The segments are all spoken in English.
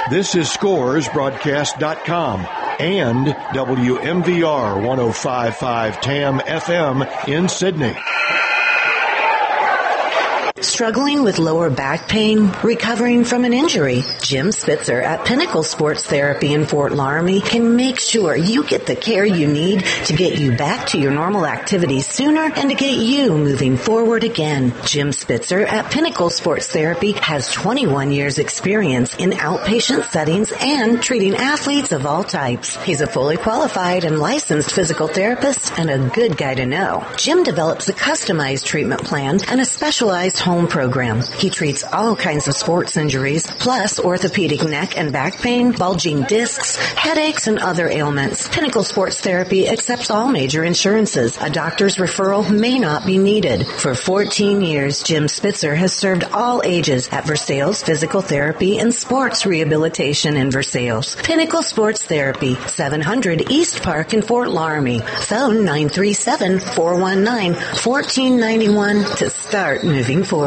This is ScoresBroadcast.com and WMVR 105.5 TAM FM in Sydney. Struggling with lower back pain? Recovering from an injury? Jim Spitzer at Pinnacle Sports Therapy in Fort Laramie can make sure you get the care you need to get you back to your normal activities sooner and to get you moving forward again. Jim Spitzer at Pinnacle Sports Therapy has 21 years experience in outpatient settings and treating athletes of all types. He's a fully qualified and licensed physical therapist and a good guy to know. Jim develops a customized treatment plan and a specialized home program. He treats all kinds of sports injuries, plus orthopedic neck and back pain, bulging discs, headaches, and other ailments. Pinnacle Sports Therapy accepts all major insurances. A doctor's referral may not be needed. For 14 years, Jim Spitzer has served all ages at Versailles Physical Therapy and Sports Rehabilitation in Versailles. Pinnacle Sports Therapy, 700 East Park in Fort Laramie. Phone 937-419-1491 to start moving forward.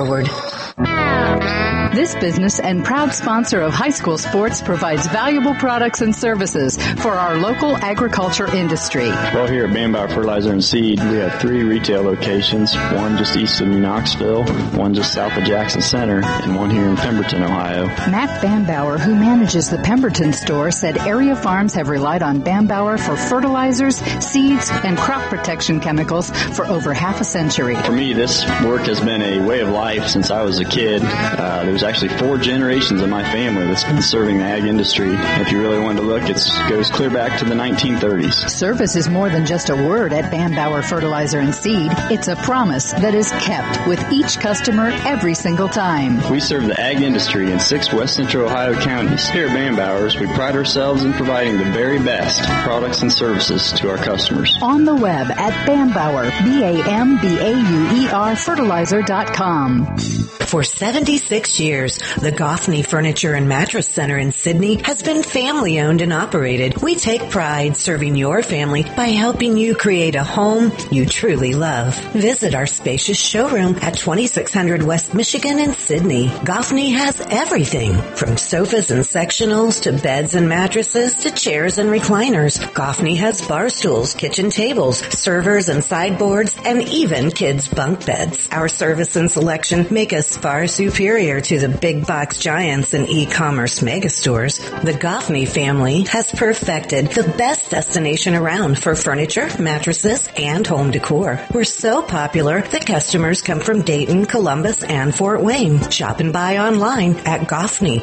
This business and proud sponsor of high school sports provides valuable products and services for our local agriculture industry. Well, here at Bambauer Fertilizer and Seed, we have 3 retail locations, one just east of New Knoxville, one just south of Jackson Center, and one here in Pemberton, Ohio. Matt Bambauer, who manages the Pemberton store, said area farms have relied on Bambauer for fertilizers, seeds, and crop protection chemicals for over half a century. For me, this work has been a way of life since I was a kid. There's actually 4 generations of my family that's been serving the ag industry. If you really wanted to look, it goes clear back to the 1930s. Service is more than just a word at Bambauer Fertilizer and Seed. It's a promise that is kept with each customer every single time. We serve the ag industry in 6 West Central Ohio counties. Here at Bambauer's, we pride ourselves in providing the very best products and services to our customers. On the web at Bambauer, BAMBAUER fertilizer.com. For 76 years, the Goffney Furniture and Mattress Center in Sydney has been family owned and operated. We take pride serving your family by helping you create a home you truly love. Visit our spacious showroom at 2600 West Michigan in Sydney. Goffney has everything from sofas and sectionals to beds and mattresses to chairs and recliners. Goffney has bar stools, kitchen tables, servers and sideboards, and even kids' bunk beds. Our service and selection make us far superior to the big box giants and e-commerce megastores. The Goffney family has perfected the best destination around for furniture, mattresses, and home decor. We're so popular that customers come from Dayton, Columbus, and Fort Wayne. Shop and buy online at Goffney,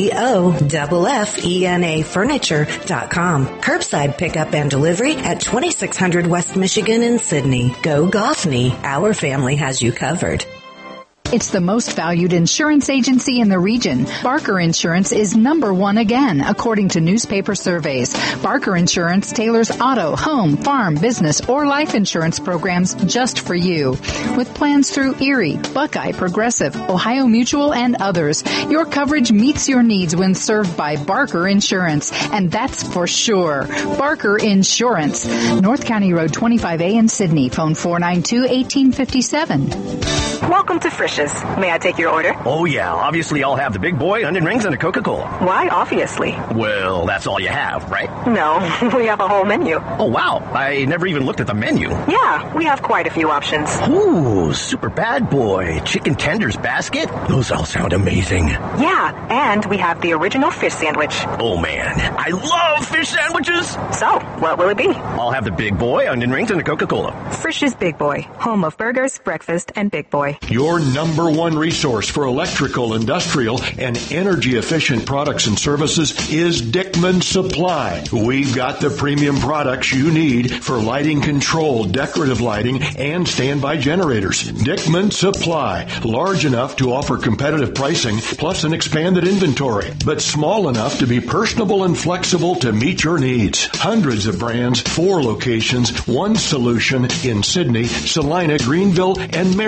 GOFFENA Furniture.com. Curbside pickup and delivery at 2600 West Michigan in Sydney. Go Goffney. Our family has you covered. It's the most valued insurance agency in the region. Barker Insurance is #1 again, according to newspaper surveys. Barker Insurance tailors auto, home, farm, business, or life insurance programs just for you. With plans through Erie, Buckeye, Progressive, Ohio Mutual, and others, your coverage meets your needs when served by Barker Insurance, and that's for sure. Barker Insurance. North County Road 25A in Sydney. Phone 492-1857. Welcome to Frisch's. May I take your order? Oh, yeah. Obviously, I'll have the big boy, onion rings, and a Coca-Cola. Why, obviously? Well, that's all you have, right? No, we have a whole menu. Oh, wow. I never even looked at the menu. Yeah, we have quite a few options. Ooh, super bad boy. Chicken tenders basket? Those all sound amazing. Yeah, and we have the original fish sandwich. Oh, man. I love fish sandwiches. So, what will it be? I'll have the big boy, onion rings, and a Coca-Cola. Frisch's Big Boy, home of burgers, breakfast, and Big Boy. Your #1 resource for electrical, industrial, and energy-efficient products and services is Dickman Supply. We've got the premium products you need for lighting control, decorative lighting, and standby generators. Dickman Supply, large enough to offer competitive pricing plus an expanded inventory, but small enough to be personable and flexible to meet your needs. Hundreds of brands, 4 locations, 1 solution in Sydney, Salina, Greenville, and Marysville.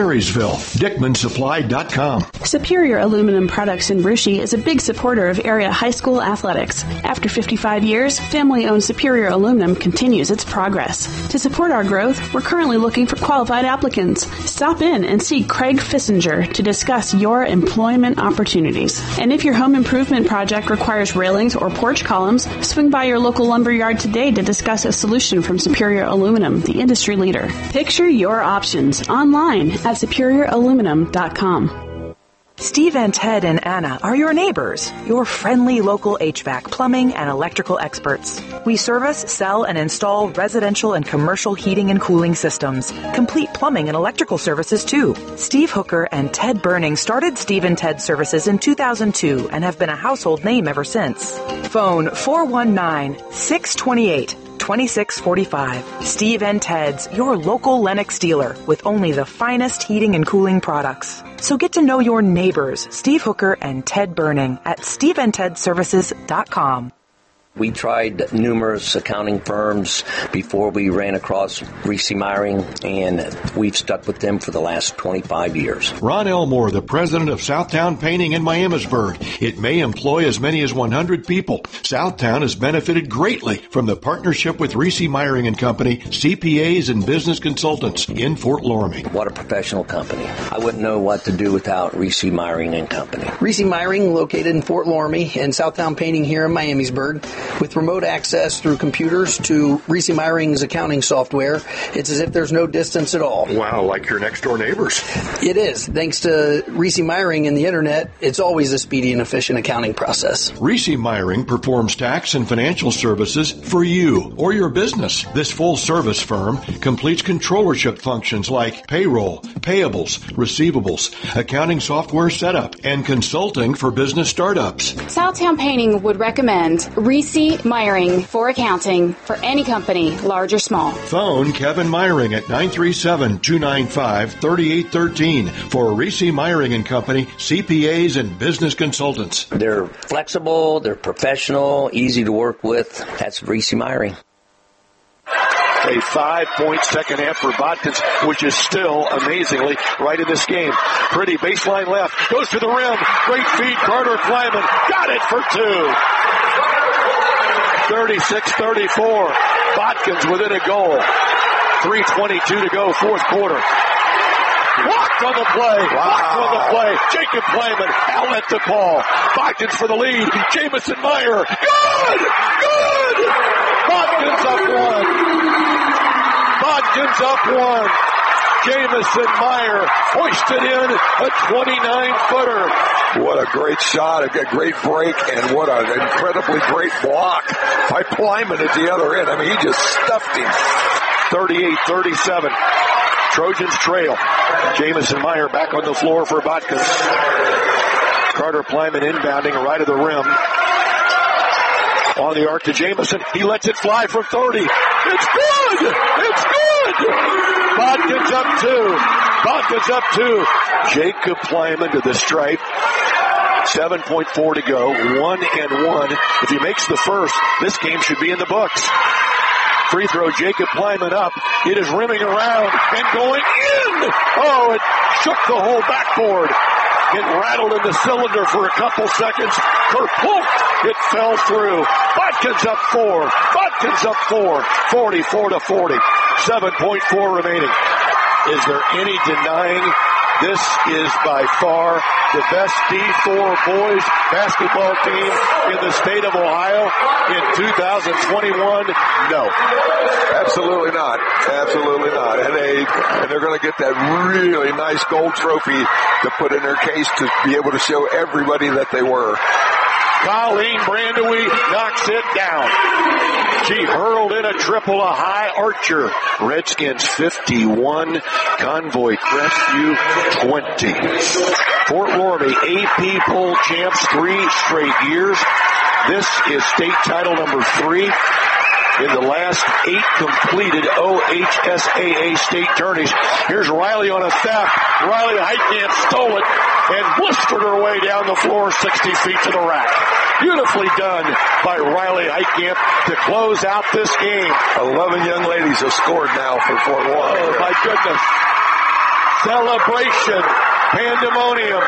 Nashville. DickmanSupply.com. Superior Aluminum Products in Russia is a big supporter of area high school athletics. After 55 years, family-owned Superior Aluminum continues its progress. To support our growth, we're currently looking for qualified applicants. Stop in and see Craig Fissinger to discuss your employment opportunities. And if your home improvement project requires railings or porch columns, swing by your local lumberyard today to discuss a solution from Superior Aluminum, the industry leader. Picture your options online at superiораluminum.com. Steve and Ted and Anna are your neighbors, your friendly local HVAC, plumbing, and electrical experts. We service, sell, and install residential and commercial heating and cooling systems, complete plumbing and electrical services too. Steve Hooker and Ted Burning started Steve and Ted Services in 2002 and have been a household name ever since. Phone 419-628-2645. Steve and Ted's, your local Lennox dealer with only the finest heating and cooling products. So get to know your neighbors, Steve Hooker and Ted Burning at steveandtedservices.com. We tried numerous accounting firms before we ran across Reese Meyering, and we've stuck with them for the last 25 years. Ron Elmore, the president of Southtown Painting in Miamisburg. It may employ as many as 100 people. Southtown has benefited greatly from the partnership with Reese Meyering and Company, CPAs and business consultants in Fort Loramie. What a professional company. I wouldn't know what to do without Reese Meyering and Company. Reese Meyering, located in Fort Loramie, and Southtown Painting here in Miamisburg. With remote access through computers to Reese Meyering's accounting software, it's as if there's no distance at all. Wow, like your next door neighbors. It is. Thanks to Reese Meyering and the internet, it's always a speedy and efficient accounting process. Reese Meyering performs tax and financial services for you or your business. This full-service firm completes controllership functions like payroll, payables, receivables, accounting software setup, and consulting for business startups. Southtown Painting would recommend Reese Meyering for accounting for any company, large or small. Phone Kevin Meyering at 937-295-3813 for Reese Meyering and Company, CPAs and business consultants. They're flexible, they're professional, easy to work with. That's Reese Meyering. A 5-point second half for Botkins, which is still amazingly right in this game. Pretty baseline left, goes to the rim, great feed, Carter Kleiman, got it for two. 36-34, Botkins within a goal. 3:22 to go, fourth quarter. Blocked on the play. Blocked on the play. Jacob Kleiman outlet to Paul. Botkins for the lead. Jamison Meyer. Good! Good! Botkins up one. Botkins up one. Jamison Meyer hoisted in a 29-footer. What a great shot, a great break, and what an incredibly great block by Kleiman at the other end. I mean, he just stuffed him. 38-37. Trojans trail. Jamison Meyer back on the floor for Botkins. Carter Kleiman inbounding right of the rim. On the arc to Jamison. He lets it fly from 30. It's good! It's good! Botkins up two. Botkins up two. Jacob Kleiman to the stripe. 7.4 to go. 1-1. If he makes the first, this game should be in the books. Free throw, Jacob Kleiman up. It is rimming around and going in. Oh, it shook the whole backboard. It rattled in the cylinder for a couple seconds. Kerplunk! It fell through. Botkins up four. Botkins up four. 44-40. 7.4 remaining. Is there any denying this is by far the best D4 boys basketball team in the state of Ohio in 2021? No. Absolutely not. Absolutely not. And they're going to get that really nice gold trophy to put in their case to be able to show everybody that they were. Colleen Brandewie knocks it down. She hurled in a triple, a high archer. Redskins 51, Convoy Crestview 20. Fort Loramie AP poll champs 3 straight years. This is state title number 3 in the last 8 completed OHSAA state tourneys. Here's Riley on a theft. Riley Heitkamp stole it and blistered her way down the floor 60 feet to the rack. Beautifully done by Riley Heitkamp to close out this game. 11 young ladies have scored now for Fort Loramie. Oh, my goodness. celebration, pandemonium.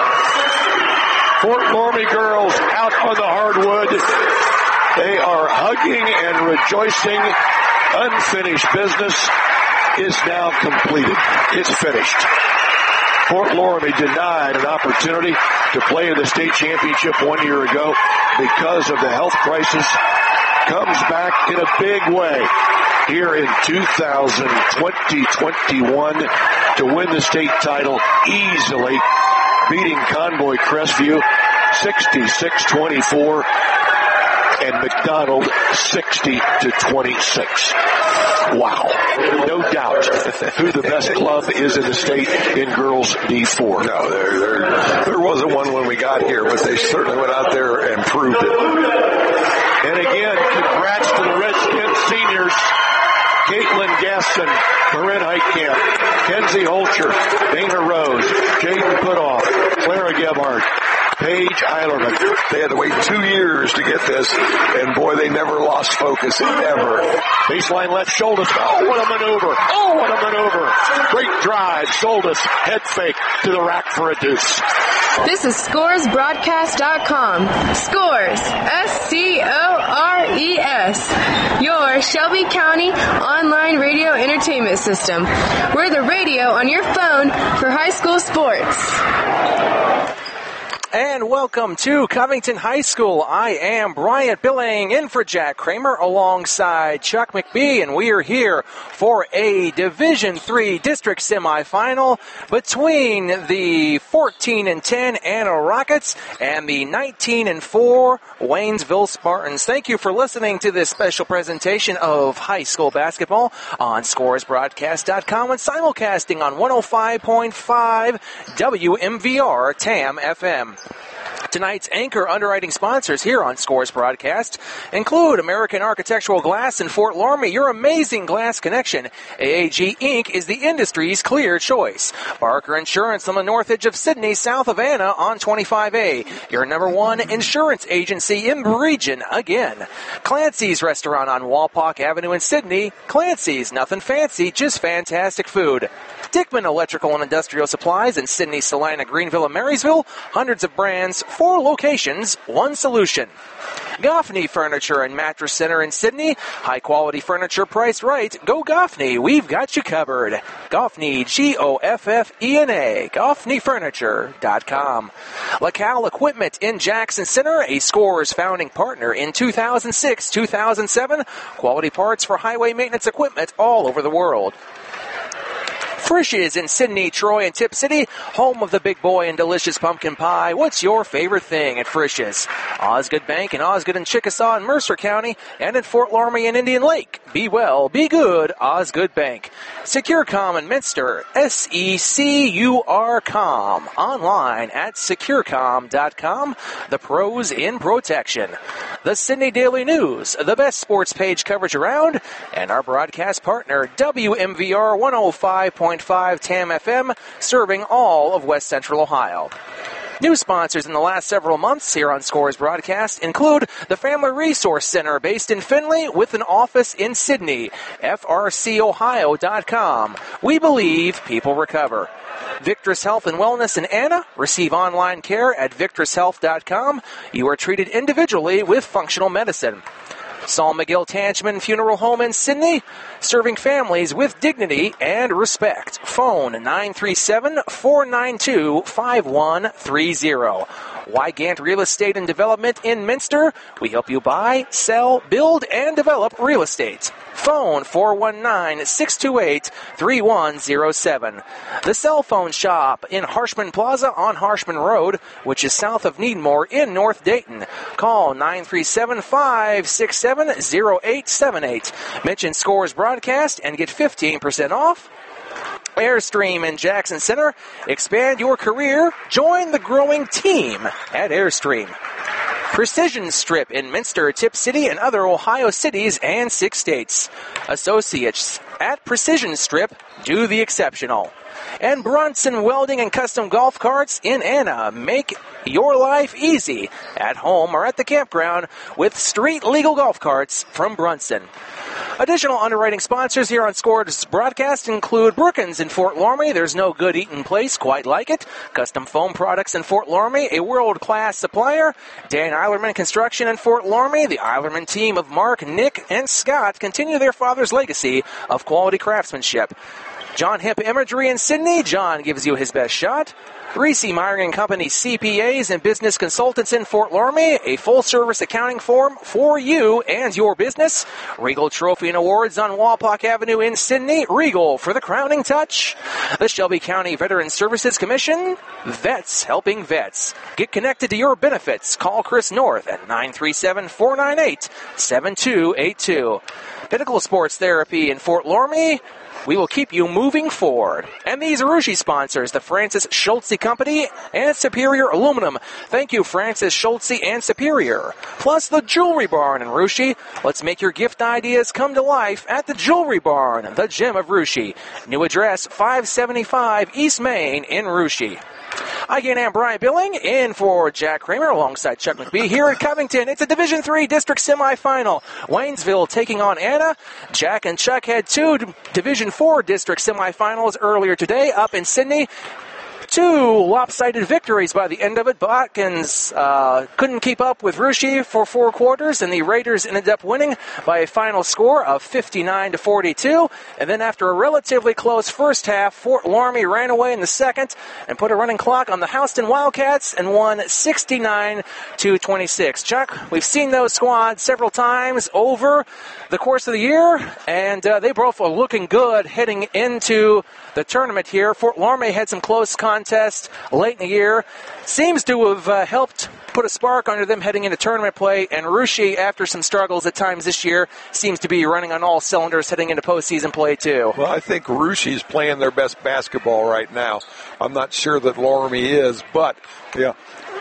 Fort Loramie girls out on the hardwood. They are hugging and rejoicing. Unfinished business is now completed. It's finished. Fort Loramie denied an opportunity to play in the state championship 1 year ago because of the health crisis. Comes back in a big way here in 2020-21 to win the state title easily, beating Convoy Crestview 66-24 and McDonald 60-26. Wow. No doubt who the best club is in the state in girls D4. No, there wasn't one when we got here, but they certainly went out there and proved it. And again, congrats to the Redskins seniors. Caitlin Gasson, Corinne Heitkamp, Kenzie Holcher, Dana Rose, Jaden Putoff, Clara Gebhardt, Paige Eilerman. They had to wait 2 years to get this, and boy, they never lost focus, ever. Baseline left, Schultes. Oh, what a maneuver. Oh, what a maneuver. Great drive. Schultes, head fake to the rack for a deuce. This is ScoresBroadcast.com. Scores, S-C-O-R-E-S. Your Shelby County online radio entertainment system. We're the radio on your phone for high school sports. And welcome to Covington High School. I am Bryant Billing in for Jack Kramer alongside Chuck McBee, and we are here for a Division III district semifinal between the 14-10 Anna Rockets and the 19-4 Waynesville Spartans. Thank you for listening to this special presentation of high school basketball on ScoresBroadcast.com and simulcasting on 105.5 WMVR TAM FM. Tonight's anchor underwriting sponsors here on Scores Broadcast include American Architectural Glass in Fort Loramie, your amazing glass connection. AAG Inc. is the industry's clear choice. Barker Insurance on the north edge of Sydney, south of Anna on 25A, your number one insurance agency in the region again. Clancy's Restaurant on Walpock Avenue in Sydney. Clancy's, nothing fancy, just fantastic food. Dickman Electrical and Industrial Supplies in Sydney, Salina, Greenville, and Marysville. Hundreds of brands, 4 locations, 1 solution. Goffney Furniture and Mattress Center in Sydney. High-quality furniture priced right. Go Goffney. We've got you covered. Goffney, Goffena. GoffneyFurniture.com. LaCal Equipment in Jackson Center, a Scores founding partner in 2006-2007. Quality parts for highway maintenance equipment all over the world. Frisch's in Sydney, Troy, and Tip City, home of the big boy and delicious pumpkin pie. What's your favorite thing at Frisch's? Osgood Bank in Osgood and Chickasaw in Mercer County, and in Fort Loramie and Indian Lake. Be well, be good, Osgood Bank. SecureCom in Minster, SECURCom. Online at securecom.com. The pros in protection. The Sydney Daily News, the best sports page coverage around, and our broadcast partner, WMVR 105.5 TAM FM, serving all of West Central Ohio. New sponsors in the last several months here on Scores Broadcast include the Family Resource Center based in Findlay with an office in Sydney, frcohio.com. We believe people recover. Victor's Health and Wellness in Anna. Receive online care at victorshealth.com. You are treated individually with functional medicine. Saul McGill Tanchman Funeral Home in Sydney, serving families with dignity and respect. Phone 937-492-5130. Wygant Real Estate and Development in Minster. We help you buy, sell, build, and develop real estate. Phone 419-628-3107. The Cell Phone Shop in Harshman Plaza on Harshman Road, which is south of Needmore in North Dayton. Call 937-567-0878. Mention Scores Broadcast and get 15% off. Airstream in Jackson Center. Expand your career. Join the growing team at Airstream. Precision Strip in Minster, Tip City, and other Ohio cities and 6 states. Associates at Precision Strip do the exceptional. And Brunson Welding and Custom Golf Carts in Anna. Make your life easy at home or at the campground with street legal golf carts from Brunson. Additional underwriting sponsors here on Score's broadcast include Brookins in Fort Loramie. There's no good eating place quite like it. Custom Foam Products in Fort Loramie, a world-class supplier. Dan Eilerman Construction in Fort Loramie. The Eilerman team of Mark, Nick, and Scott continue their father's legacy of quality craftsmanship. John Hip Imagery in Sydney. John gives you his best shot. Reese Myring & Company CPAs and Business Consultants in Fort Loramie, a full-service accounting firm for you and your business. Regal Trophy and Awards on Walpock Avenue in Sydney. Regal for the crowning touch. The Shelby County Veterans Services Commission. Vets helping vets. Get connected to your benefits. Call Chris North at 937-498-7282. Pinnacle Sports Therapy in Fort Loramie. We will keep you moving forward. And these Rushi sponsors, the Francis Schultze Company and Superior Aluminum. Thank you, Francis Schultze and Superior. Plus the Jewelry Barn in Rushi. Let's make your gift ideas come to life at the Jewelry Barn, the gem of Rushi. New address, 575 East Main in Rushi. Again, I'm Brian Billing, in for Jack Kramer alongside Chuck McBee here at Covington. It's a Division III district semifinal. Waynesville taking on Anna. Jack and Chuck had two Division IV district semifinals earlier today up in Sydney. Two lopsided victories by the end of it. Botkins couldn't keep up with Rushi for 4 quarters, and the Raiders ended up winning by a final score of 59-42. And then after a relatively close first half, Fort Loramie ran away in the second and put a running clock on the Houston Wildcats and won 69-26. Chuck, we've seen those squads several times over the course of the year, and they both are looking good heading into the tournament here. Fort Loramie had some close contests late in the year. Seems to have helped put a spark under them heading into tournament play. And Rushi, after some struggles at times this year, seems to be running on all cylinders heading into postseason play too. Well, I think Rushi's playing their best basketball right now. I'm not sure that Loramie is, but yeah.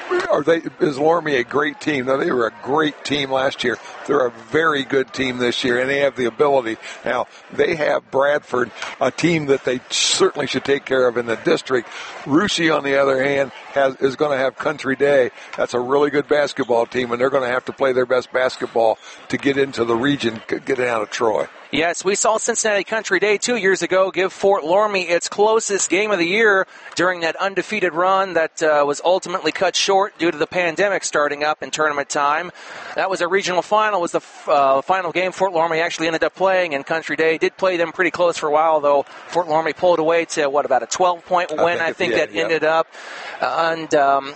Is Loramie a great team? No, they were a great team last year. They're a very good team this year, and they have the ability. Now, they have Bradford, a team that they certainly should take care of in the district. Rushi, on the other hand, is going to have Country Day. That's a really good basketball team, and they're going to have to play their best basketball to get into the region, get out of Troy. Yes, we saw Cincinnati Country Day 2 years ago give Fort Loramie its closest game of the year during that undefeated run that was ultimately cut short due to the pandemic starting up in tournament time. That was a regional final, was the final game Fort Loramie actually ended up playing, and Country Day did play them pretty close for a while, though Fort Loramie pulled away to, about a 12-point win, I think that ended up. And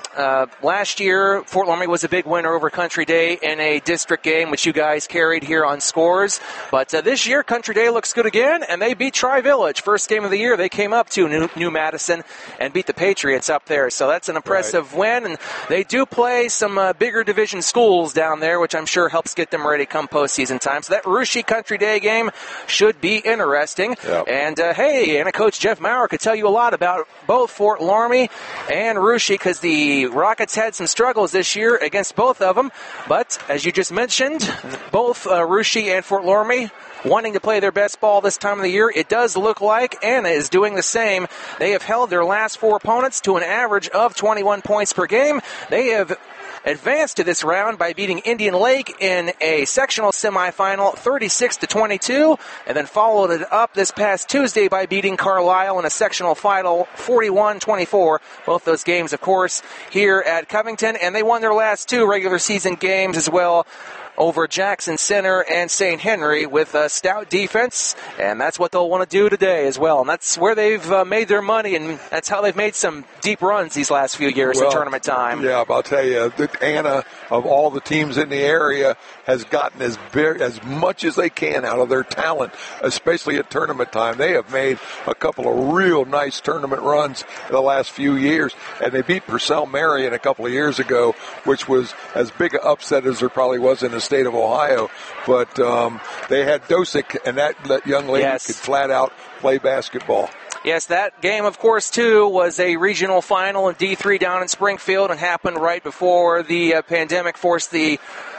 last year, Fort Loramie was a big winner over Country Day in a district game, which you guys carried here on Scores. But this year, Country Day looks good again, and they beat Tri-Village. First game of the year, they came up to New Madison and beat the Patriots up there. So that's an impressive win, and they do play some bigger division schools down there, which I'm sure helps get them ready come postseason time. So that Rushi Country Day game should be interesting. Yep. And, and Coach Jeff Maurer could tell you a lot about both Fort Loramie and Rushi, because the Rockets had some struggles this year against both of them. But, as you just mentioned, both Rushi and Fort Loramie wanting to play their best ball this time of the year. It does look like Anna is doing the same. They have held their last 4 opponents to an average of 21 points per game. They have advanced to this round by beating Indian Lake in a sectional semifinal 36-22, and then followed it up this past Tuesday by beating Carlisle in a sectional final 41-24. Both those games, of course, here at Covington, and they won their last 2 regular season games as well over Jackson Center and St. Henry with a stout defense, and that's what they'll want to do today as well. And that's where they've made their money, and that's how they've made some deep runs these last few years in tournament time. Yeah, I'll tell you, Anna, of all the teams in the area, has gotten as much as they can out of their talent, especially at tournament time. They have made a couple of real nice tournament runs in the last few years, and they beat Purcell Marion a couple of years ago, which was as big an upset as there probably was in the state of Ohio. But they had Dosick, and that young lady could flat out play basketball. Yes, that game, of course, too, was a regional final in D3 down in Springfield and happened right before the pandemic forced the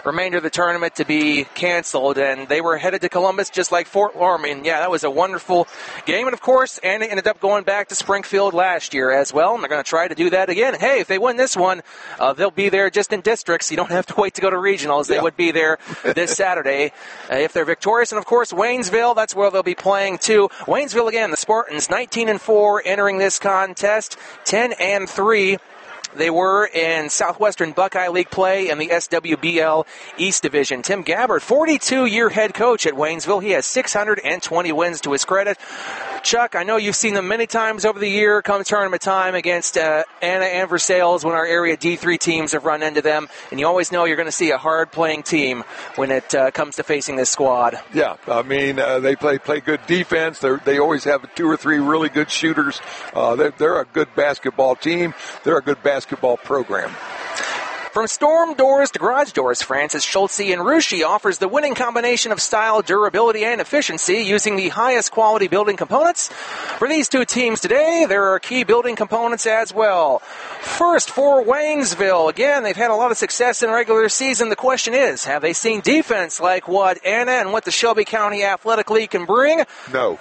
remainder of the tournament to be canceled, and they were headed to Columbus just like Fort Laramie. And yeah, that was a wonderful game. And of course, Anna ended up going back to Springfield last year as well, and they're going to try to do that again. Hey, if they win this one, they'll be there just in districts. You don't have to wait to go to regionals. They would be there this Saturday if they're victorious. And of course, Waynesville, that's where they'll be playing too. Waynesville again, the Spartans 19-4 entering this contest, 10-3. They were in Southwestern Buckeye League play in the SWBL East Division. Tim Gabbard, 42-year head coach at Waynesville. He has 620 wins to his credit. Chuck, I know you've seen them many times over the year come tournament time against Anna and Versailles when our area D3 teams have run into them. And you always know you're going to see a hard-playing team when it comes to facing this squad. Yeah, I mean, they play good defense. They always have 2 or 3 really good shooters. They're a good basketball team. They're a good basketball program. From storm doors to garage doors, Francis Schultze and Ruschi offers the winning combination of style, durability, and efficiency using the highest quality building components. For these two teams today, there are key building components as well. First, for Waynesville, again, they've had a lot of success in regular season. The question is, have they seen defense like what Anna and what the Shelby County Athletic League can bring? No.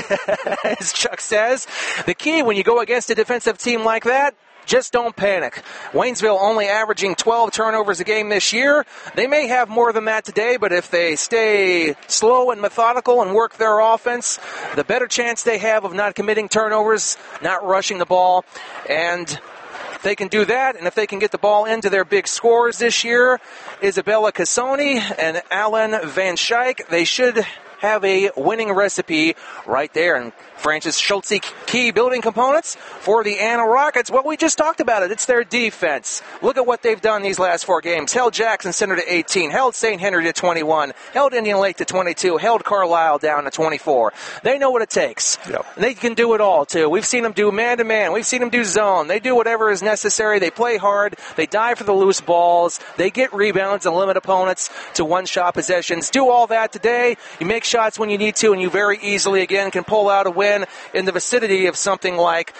As Chuck says, the key when you go against a defensive team like that, just don't panic. Waynesville only averaging 12 turnovers a game this year. They may have more than that today, but if they stay slow and methodical and work their offense, the better chance they have of not committing turnovers, not rushing the ball. And if they can do that, and if they can get the ball into their big scorers this year, Isabella Cassoni and Alan Van Schaik, they should have a winning recipe right there. And Francis Schultze, key building components for the Anna Rockets. Well, we just talked about it. It's their defense. Look at what they've done these last 4 games. Held Jackson Center to 18, held St. Henry to 21, held Indian Lake to 22, held Carlisle down to 24. They know what it takes. Yep. And they can do it all, too. We've seen them do man-to-man. We've seen them do zone. They do whatever is necessary. They play hard. They dive for the loose balls. They get rebounds and limit opponents to one-shot possessions. Do all that today. You make shots when you need to, and you very easily, again, can pull out a win in the vicinity of something like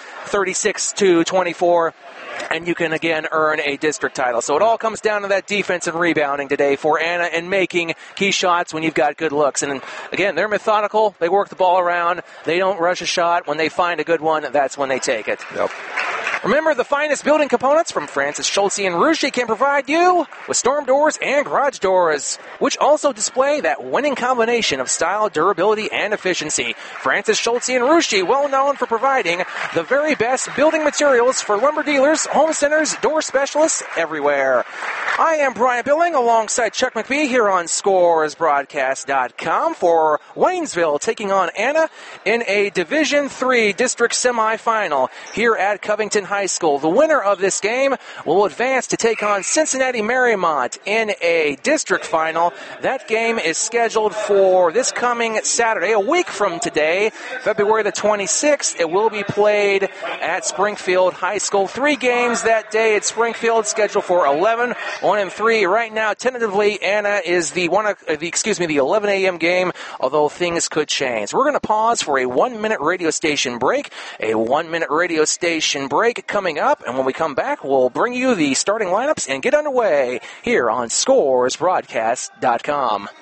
36-24, and you can, again, earn a district title. So it all comes down to that defense and rebounding today for Anna and making key shots when you've got good looks. And, again, they're methodical. They work the ball around. They don't rush a shot. When they find a good one, that's when they take it. Yep. Remember, the finest building components from Francis Schultze and Ruschi can provide you with storm doors and garage doors, which also display that winning combination of style, durability, and efficiency. Francis Schultze and Ruschi, well known for providing the very best building materials for lumber dealers, home centers, door specialists everywhere. I am Brian Billing alongside Chuck McBee here on ScoresBroadcast.com for Waynesville taking on Anna in a Division III district semifinal here at Covington High School. The winner of this game will advance to take on Cincinnati Marymount in a district final. That game is scheduled for this coming Saturday, a week from today, February the 26th. It will be played at Springfield High School. 3 games that day at Springfield, scheduled for 11, 1 and 3. Right now, tentatively, Anna is the 11 a.m. game, although things could change. We're going to pause for a 1-minute radio station break. A 1-minute radio station break coming up, and when we come back, we'll bring you the starting lineups and get underway here on ScoresBroadcast.com.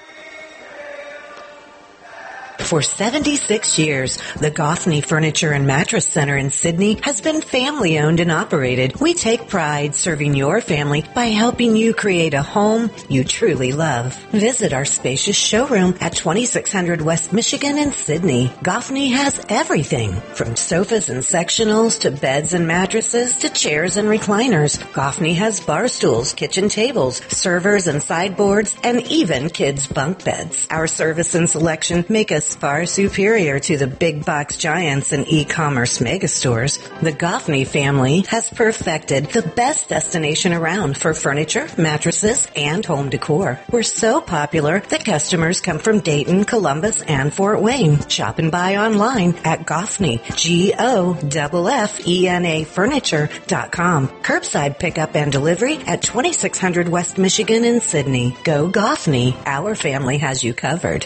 For 76 years, the Goffney Furniture and Mattress Center in Sydney has been family-owned and operated. We take pride serving your family by helping you create a home you truly love. Visit our spacious showroom at 2600 West Michigan in Sydney. Goffney has everything, from sofas and sectionals to beds and mattresses to chairs and recliners. Goffney has bar stools, kitchen tables, servers and sideboards, and even kids' bunk beds. Our service and selection make us far superior to the big box giants and e-commerce megastores. The Goffney family has perfected the best destination around for furniture, mattresses, and home decor. We're so popular that customers come from Dayton, Columbus, and Fort Wayne. Shop and buy online at Goffney, GOFFENA Furniture.com. Curbside pickup and delivery at 2600 West Michigan in Sydney. Go Goffney. Our family has you covered.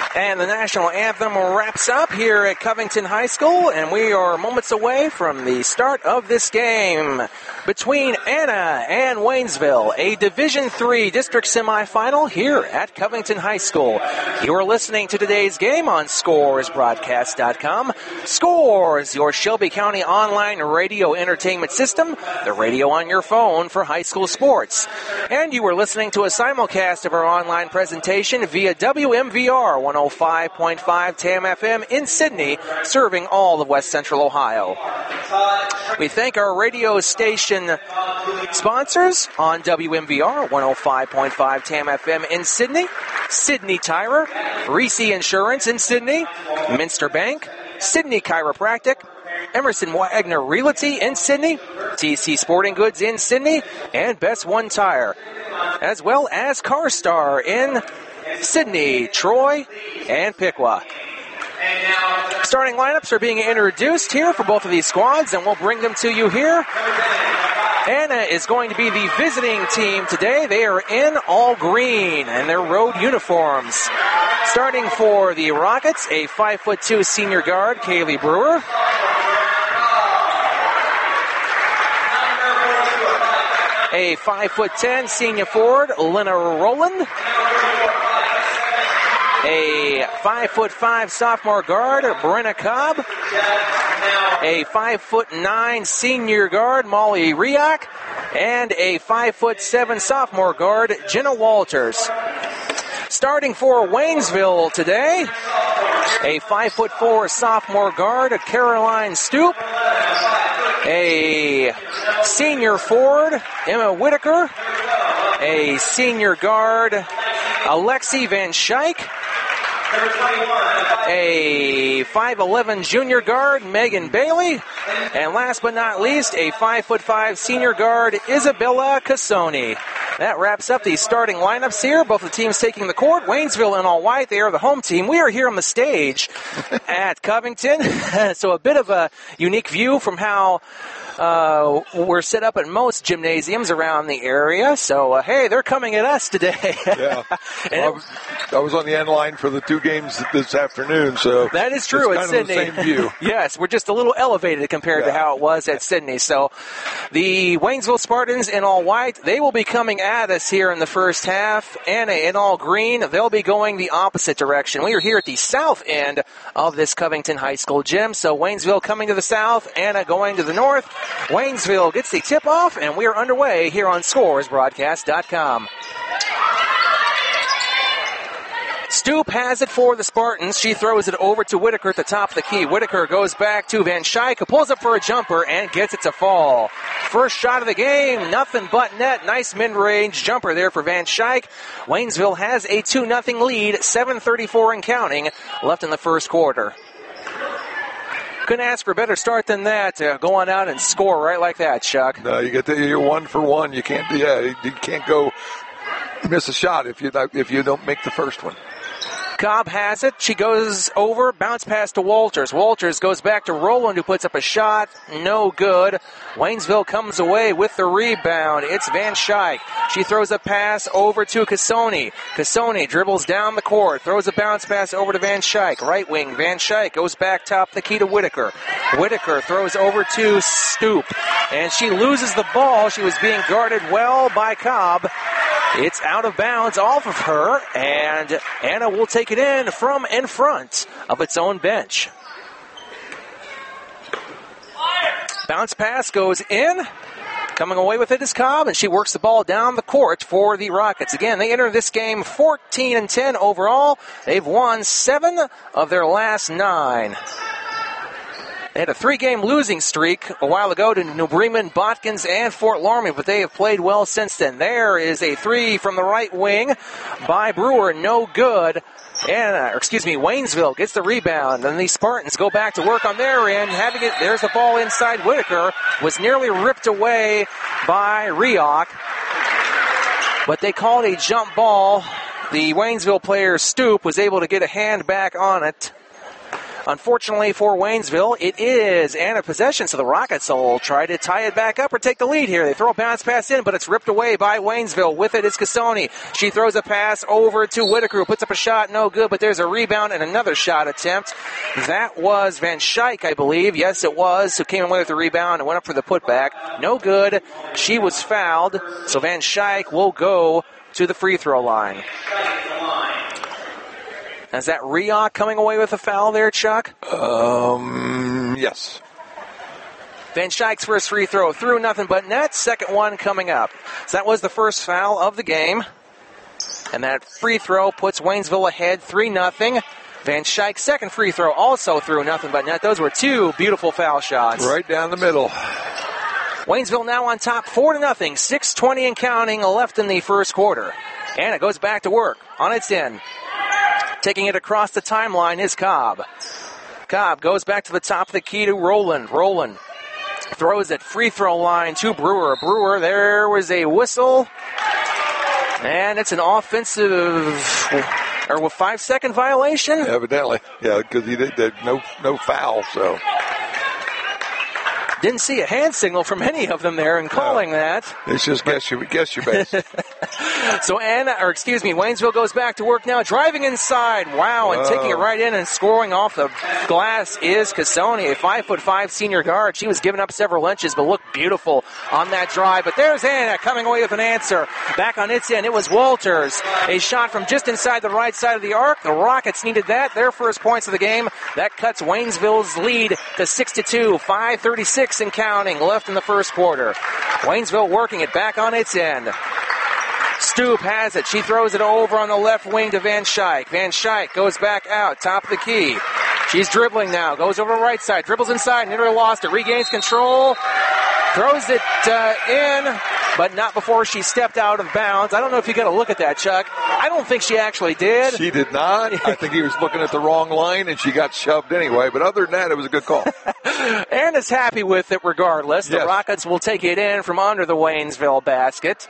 And the national anthem wraps up here at Covington High School, and we are moments away from the start of this game between Anna and Waynesville, a Division III district semifinal here at Covington High School. You are listening to today's game on ScoresBroadcast.com. Scores, your Shelby County online radio entertainment system, the radio on your phone for high school sports. And you are listening to a simulcast of our online presentation via WMVR 105.5 TAM FM in Sydney, serving all of West Central Ohio. We thank our radio station sponsors on WMVR 105.5 TAM FM in Sydney, Sydney Tire, Reese Insurance in Sydney, Minster Bank, Sydney Chiropractic, Emerson Wagner Realty in Sydney, TC Sporting Goods in Sydney, and Best One Tire, as well as CarStar in Sydney, Troy, and Piqua. Starting lineups are being introduced here for both of these squads, and we'll bring them to you here. Anna is going to be the visiting team today. They are in all green and their road uniforms. Starting for the Rockets, a 5'2" senior guard, Kaylee Brewer. A 5'10" senior forward, Lena Rowland. A 5'5" sophomore guard, Brenna Cobb. A 5'9" senior guard, Molly Riak. And a 5'7" sophomore guard, Jenna Walters. Starting for Waynesville today, a 5'4" sophomore guard, Caroline Stoop. A senior forward, Emma Whitaker. A senior guard, Alexi Van Schaik. A 5'11" junior guard, Megan Bailey. And last but not least, a 5'5" senior guard, Isabella Cassoni. That wraps up the starting lineups here. Both the teams taking the court. Waynesville in all white. They are the home team. We are here on the stage at Covington. So a bit of a unique view from how we're set up at most gymnasiums around the area. So, hey, they're coming at us today. Yeah. I was on the end line for the two games this afternoon, so that is true at Sydney. The same view. Yes, we're just a little elevated compared to how it was at Sydney. So the Waynesville Spartans in all white, they will be coming at us here in the first half. Anna in all green, they'll be going the opposite direction. We are here at the south end of this Covington High School gym. So Waynesville coming to the south, Anna going to the north. Waynesville gets the tip-off, and we are underway here on ScoresBroadcast.com. Stoop has it for the Spartans. She throws it over to Whitaker at the top of the key. Whitaker goes back to Van Schaik, who pulls up for a jumper and gets it to fall. First shot of the game, nothing but net. Nice mid-range jumper there for Van Schaik. Waynesville has a 2-0 lead, 7:34 and counting left in the first quarter. Couldn't ask for a better start than that. Go on out and score right like that, Chuck. No, you're 1 for 1. You can't. You can't go miss a shot if you don't make the first one. Cobb has it. She goes over, bounce pass to Walters. Walters goes back to Rowland, who puts up a shot. No good. Waynesville comes away with the rebound. It's Van Schaik. She throws a pass over to Cassoni. Cassoni dribbles down the court, throws a bounce pass over to Van Schaik. Right wing, Van Schaik goes back top the key to Whitaker. Whitaker throws over to Stoop, and she loses the ball. She was being guarded well by Cobb. It's out of bounds off of her, and Anna will take it in from in front of its own bench. Bounce pass goes in. Coming away with it is Cobb, and she works the ball down the court for the Rockets. Again, they enter this game 14-10 overall. They've won 7 of their last 9. They had a 3-game losing streak a while ago to New Bremen, Botkins, and Fort Laramie, but they have played well since then. There is a 3 from the right wing by Brewer, no good. And, Waynesville gets the rebound, and the Spartans go back to work on their end. Having it, there's the ball inside. Whitaker was nearly ripped away by Riak, but they called a jump ball. The Waynesville player Stoop was able to get a hand back on it. Unfortunately for Waynesville, it is Anna possession, so the Rockets will try to tie it back up or take the lead here. They throw a bounce pass in, but it's ripped away by Waynesville. With it is Cassoni. She throws a pass over to Whitaker, who puts up a shot, no good, but there's a rebound and another shot attempt. That was Van Schaik, I believe. Yes, it was, who came away with the rebound and went up for the putback. No good. She was fouled, so Van Schaik will go to the free throw line. Is that Rioch coming away with a foul there, Chuck? Yes. Van Schaik's first free throw through nothing but net. Second one coming up. So that was the first foul of the game. And that free throw puts Waynesville ahead 3-0. Van Schaik's second free throw also through nothing but net. Those were two beautiful foul shots. Right down the middle. Waynesville now on top 4-0. 6:20 and counting left in the first quarter. And it goes back to work on its end. Taking it across the timeline is Cobb. Cobb goes back to the top of the key to Rowland. Rowland throws it free throw line to Brewer. Brewer, there was a whistle. And it's an offensive, or a 5-second violation? Evidently. Yeah, because he did no foul, so. Didn't see a hand signal from any of them there in calling that. It's just guess your base. So Waynesville goes back to work now, driving inside. Wow, and taking it right in and scoring off the glass is Cassoni, a 5'5" senior guard. She was giving up several inches, but looked beautiful on that drive. But there's Anna coming away with an answer. Back on its end, it was Walters. A shot from just inside the right side of the arc. The Rockets needed that. Their first points of the game. That cuts Waynesville's lead to 6-2. 5:36 and counting left in the first quarter. Waynesville working it back on its end. Stoop has it. She throws it over on the left wing to Van Schaik. Van Schaik goes back out, top of the key. She's dribbling now. Goes over the right side. Dribbles inside. Never lost it. Regains control. Throws it in, but not before she stepped out of bounds. I don't know if you got a look at that, Chuck. I don't think she actually did. She did not. I think he was looking at the wrong line, and she got shoved anyway. But other than that, it was a good call. Anna's happy with it regardless. Yes. The Rockets will take it in from under the Waynesville basket.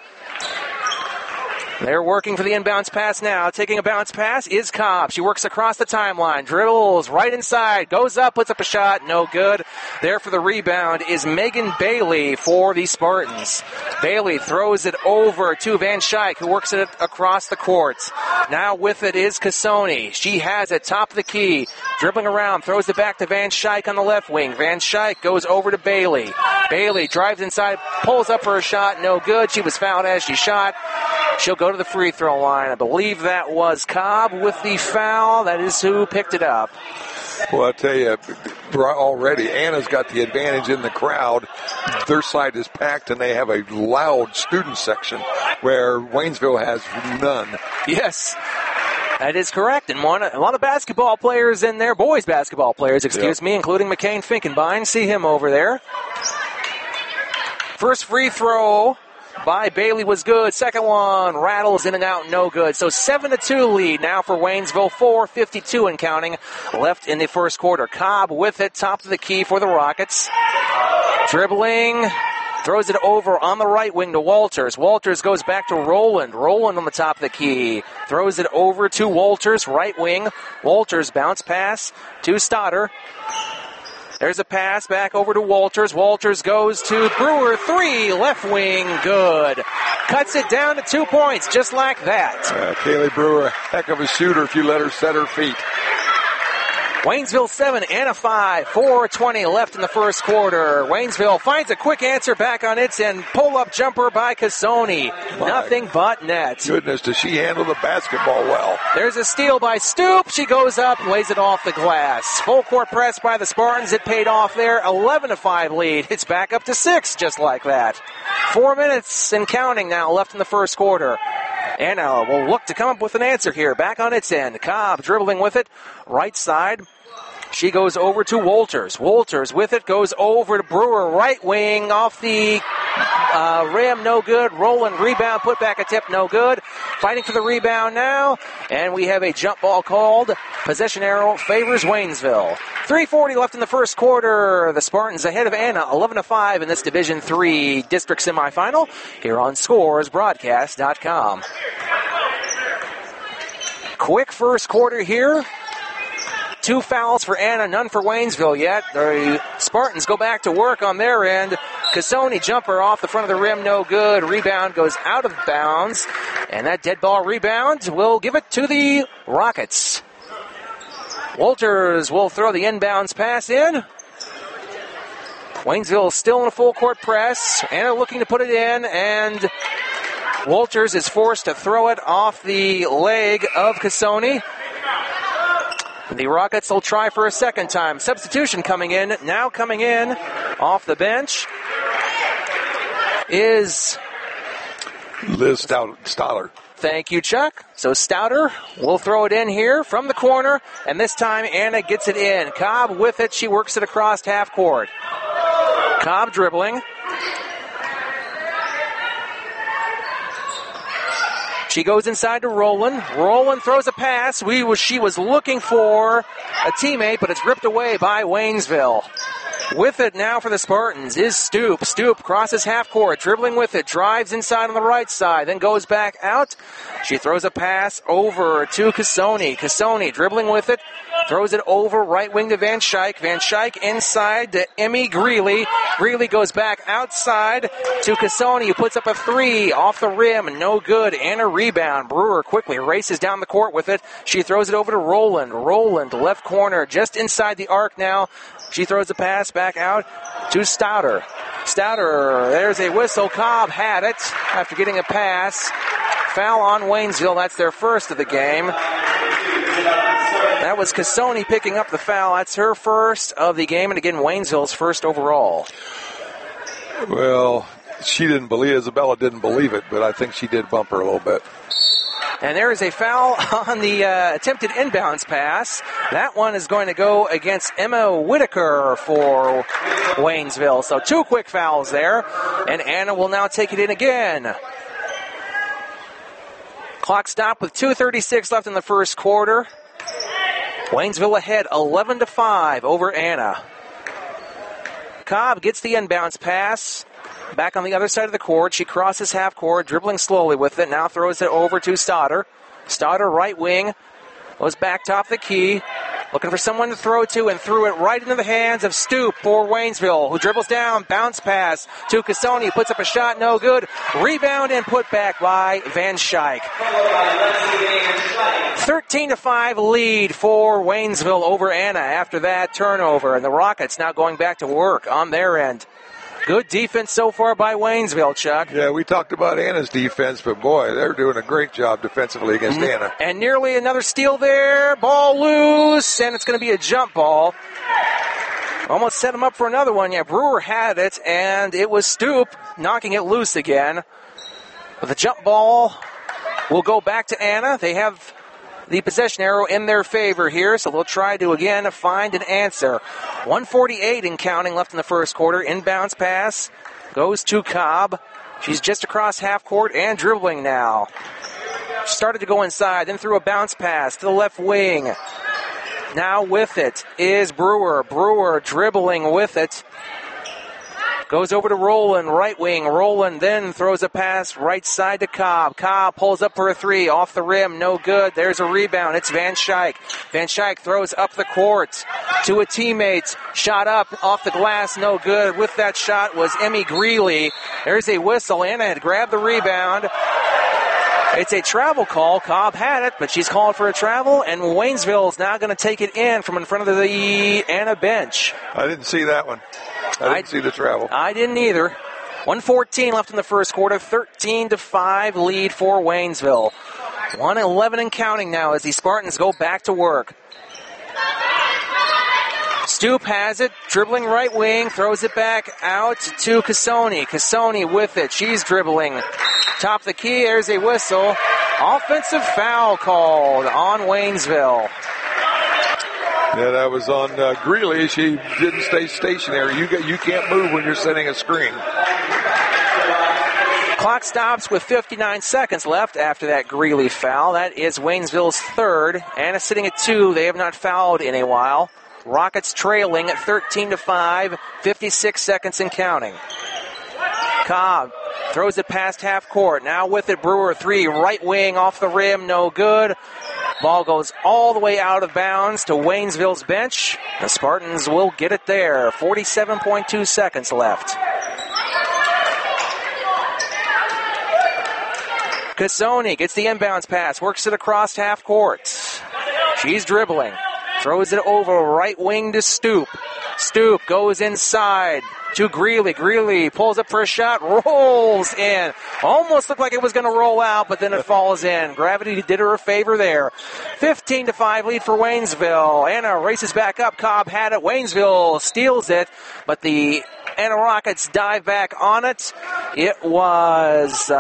They're working for the inbounds pass now. Taking a bounce pass is Cobb. She works across the timeline. Dribbles right inside. Goes up, puts up a shot. No good. There for the rebound is Megan Bailey for the Spartans. Bailey throws it over to Van Schaik, who works it across the court. Now with it is Cassoni. She has it top of the key. Dribbling around. Throws it back to Van Schaik on the left wing. Van Schaik goes over to Bailey. Bailey drives inside. Pulls up for a shot. No good. She was fouled as she shot. She'll go to the free throw line. I believe that was Cobb with the foul. That is who picked it up. Well, I'll tell you, already Anna's got the advantage in the crowd. Their side is packed, and they have a loud student section where Waynesville has none. Yes. That is correct. And a lot of basketball players in there, boys basketball players, me, including McCain Finkenbein. See him over there. First free throw by Bailey was good. Second one rattles in and out, no good. So 7-2 lead now for Waynesville. 4:52 and counting left in the first quarter. Cobb with it, top of the key for the Rockets. Dribbling, throws it over on the right wing to Walters. Walters goes back to Rowland. Rowland on the top of the key. Throws it over to Walters, right wing. Walters bounce pass to Stoddard. There's a pass back over to Walters. Walters goes to Brewer. 3, left wing, good. Cuts it down to 2 points, just like that. Kaylee Brewer, a heck of a shooter if you let her set her feet. Waynesville 7, Anna 5, 4:20 left in the first quarter. Waynesville finds a quick answer back on its end. Pull-up jumper by Cassoni. Nothing but net. Goodness, does she handle the basketball well? There's a steal by Stoop. She goes up, lays it off the glass. Full court press by the Spartans. It paid off there. 11-5 lead. It's back up to 6, just like that. 4 minutes and counting now left in the first quarter. Anna will look to come up with an answer here. Back on its end. Cobb dribbling with it. Right side. She goes over to Walters. Walters with it goes over to Brewer. Right wing off the rim. No good. Rowland rebound. Put back attempt. No good. Fighting for the rebound now. And we have a jump ball called. Possession arrow favors Waynesville. 3:40 left in the first quarter. The Spartans ahead of Anna. 11-5 in this Division III district semifinal here on ScoresBroadcast.com. Quick first quarter here. 2 fouls for Anna, none for Waynesville yet. The Spartans go back to work on their end. Cassoni jumper off the front of the rim, no good. Rebound goes out of bounds. And that dead ball rebound will give it to the Rockets. Walters will throw the inbounds pass in. Waynesville still in a full court press. Anna looking to put it in, and Walters is forced to throw it off the leg of Cassoni. The Rockets will try for a second time. Substitution coming in. Now coming in off the bench is Liz Stouter. Thank you, Chuck. So Stouter will throw it in here from the corner, and this time Anna gets it in. Cobb with it. She works it across half court. Cobb dribbling. She goes inside to Rowland. Rowland throws a pass. She was looking for a teammate, but it's ripped away by Waynesville. With it now for the Spartans is Stoop. Stoop crosses half court, dribbling with it, drives inside on the right side, then goes back out. She throws a pass over to Cassoni. Cassoni dribbling with it, throws it over right wing to Van Schaik. Van Schaik inside to Emmy Greeley. Greeley goes back outside to Cassoni, who puts up a 3 off the rim, no good, and a rebound. Brewer quickly races down the court with it. She throws it over to Rowland. Rowland, left corner, just inside the arc now. She throws a pass back out to Stouter. Stouter, there's a whistle. Cobb had it after getting a pass. Foul on Waynesville. That's their first of the game. That was Cassoni picking up the foul. That's her first of the game, and again, Waynesville's first overall. Well, Isabella didn't believe it, but I think she did bump her a little bit. And there is a foul on the attempted inbounds pass. That one is going to go against Emma Whitaker for Waynesville. So 2 quick fouls there. And Anna will now take it in again. Clock stopped with 2:36 left in the first quarter. Waynesville ahead 11-5 over Anna. Cobb gets the inbounds pass. Back on the other side of the court, she crosses half court, dribbling slowly with it. Now throws it over to Stouter. Stouter, right wing, goes back top the key, looking for someone to throw to, and threw it right into the hands of Stoop for Waynesville, who dribbles down, bounce pass to Cassoni, puts up a shot, no good. Rebound and put back by Van Schaik. 13-5 lead for Waynesville over Anna after that turnover, and the Rockets now going back to work on their end. Good defense so far by Waynesville, Chuck. Yeah, we talked about Anna's defense, but boy, they're doing a great job defensively against Anna. And nearly another steal there. Ball loose, and it's going to be a jump ball. Almost set him up for another one. Yeah, Brewer had it, and it was Stoop knocking it loose again. But the jump ball will go back to Anna. They have the possession arrow in their favor here, so they'll try to again find an answer. 1:48 and counting left in the first quarter. Inbounds pass goes to Cobb. She's just across half court and dribbling now. She started to go inside, then threw a bounce pass to the left wing. Now with it is Brewer. Brewer dribbling with it. Goes over to Rowland, right wing. Rowland then throws a pass right side to Cobb. Cobb pulls up for a 3, off the rim, no good. There's a rebound. It's Van Schaik. Van Schaik throws up the court to a teammate. Shot up off the glass, no good. With that shot was Emmy Greeley. There's a whistle. Anna had grabbed the rebound. It's a travel call. Cobb had it, but she's called for a travel, and Waynesville is now going to take it in from in front of the Anna bench. I didn't see that one. I didn't see the travel. I didn't either. 1:14 left in the first quarter. 13-5 lead for Waynesville. 1:11 and counting now as the Spartans go back to work. Stoop has it, dribbling right wing, throws it back out to Cassoni. Cassoni with it. She's dribbling. Top the key, there's a whistle. Offensive foul called on Waynesville. Yeah, that was on Greeley. She didn't stay stationary. You can't move when you're setting a screen. Clock stops with 59 seconds left after that Greeley foul. That is Waynesville's third. Anna sitting at 2. They have not fouled in a while. Rockets trailing at 13-5, 56 seconds and counting. Cobb throws it past half court. Now with it, Brewer 3, right wing off the rim, no good. Ball goes all the way out of bounds to Waynesville's bench. The Spartans will get it there. 47.2 seconds left. Cassoni gets the inbounds pass, works it across half court. She's dribbling. Throws it over right wing to Stoop. Stoop goes inside to Greeley. Greeley pulls up for a shot, rolls in. Almost looked like it was going to roll out, but then it falls in. Gravity did her a favor there. 15-5 lead for Waynesville. Anna races back up. Cobb had it. Waynesville steals it, but the Anna Rockets dive back on it. It was...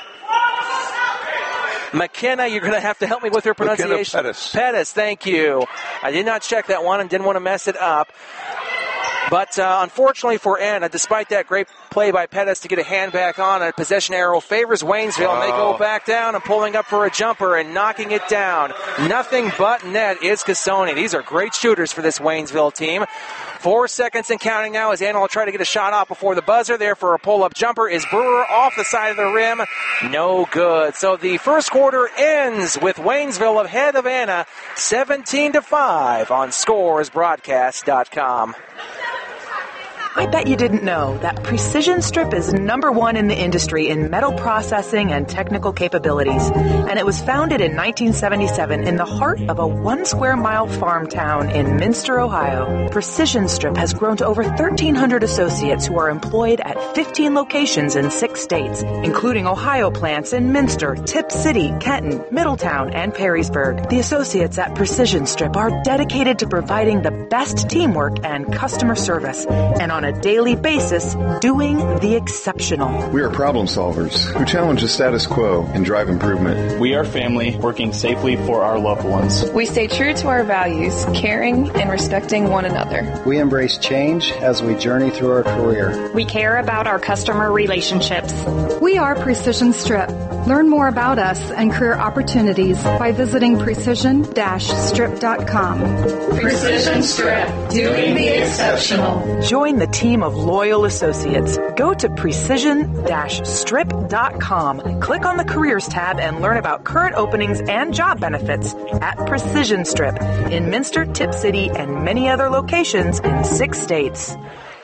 McKenna, you're going to have to help me with her pronunciation. Pettis, thank you. I did not check that one and didn't want to mess it up. But unfortunately for Anna, despite that great play by Pettis to get a hand back on it, possession arrow favors Waynesville, and they go back down and pulling up for a jumper and knocking it down. Nothing but net is Cassoni. These are great shooters for this Waynesville team. 4 seconds and counting now as Anna will try to get a shot off before the buzzer. There for a pull-up jumper is Brewer off the side of the rim. No good. So the first quarter ends with Waynesville ahead of Anna 17-5 on ScoresBroadcast.com. I bet you didn't know that Precision Strip is #1 in the industry in metal processing and technical capabilities. And it was founded in 1977 in the heart of a 1 square mile farm town in Minster, Ohio. Precision Strip has grown to over 1,300 associates who are employed at 15 locations in 6 states, including Ohio plants in Minster, Tip City, Kenton, Middletown, and Perrysburg. The associates at Precision Strip are dedicated to providing the best teamwork and customer service, and on a daily basis, doing the exceptional. We are problem solvers who challenge the status quo and drive improvement. We are family working safely for our loved ones. We stay true to our values, caring and respecting one another. We embrace change as we journey through our career. We care about our customer relationships. We are Precision Strip. Learn more about us and career opportunities by visiting precision-strip.com. Precision Strip, doing the exceptional. Join the team of loyal associates. Go to precision-strip.com. Click on the Careers tab and learn about current openings and job benefits at Precision Strip in Minster, Tip City, and many other locations in 6 states.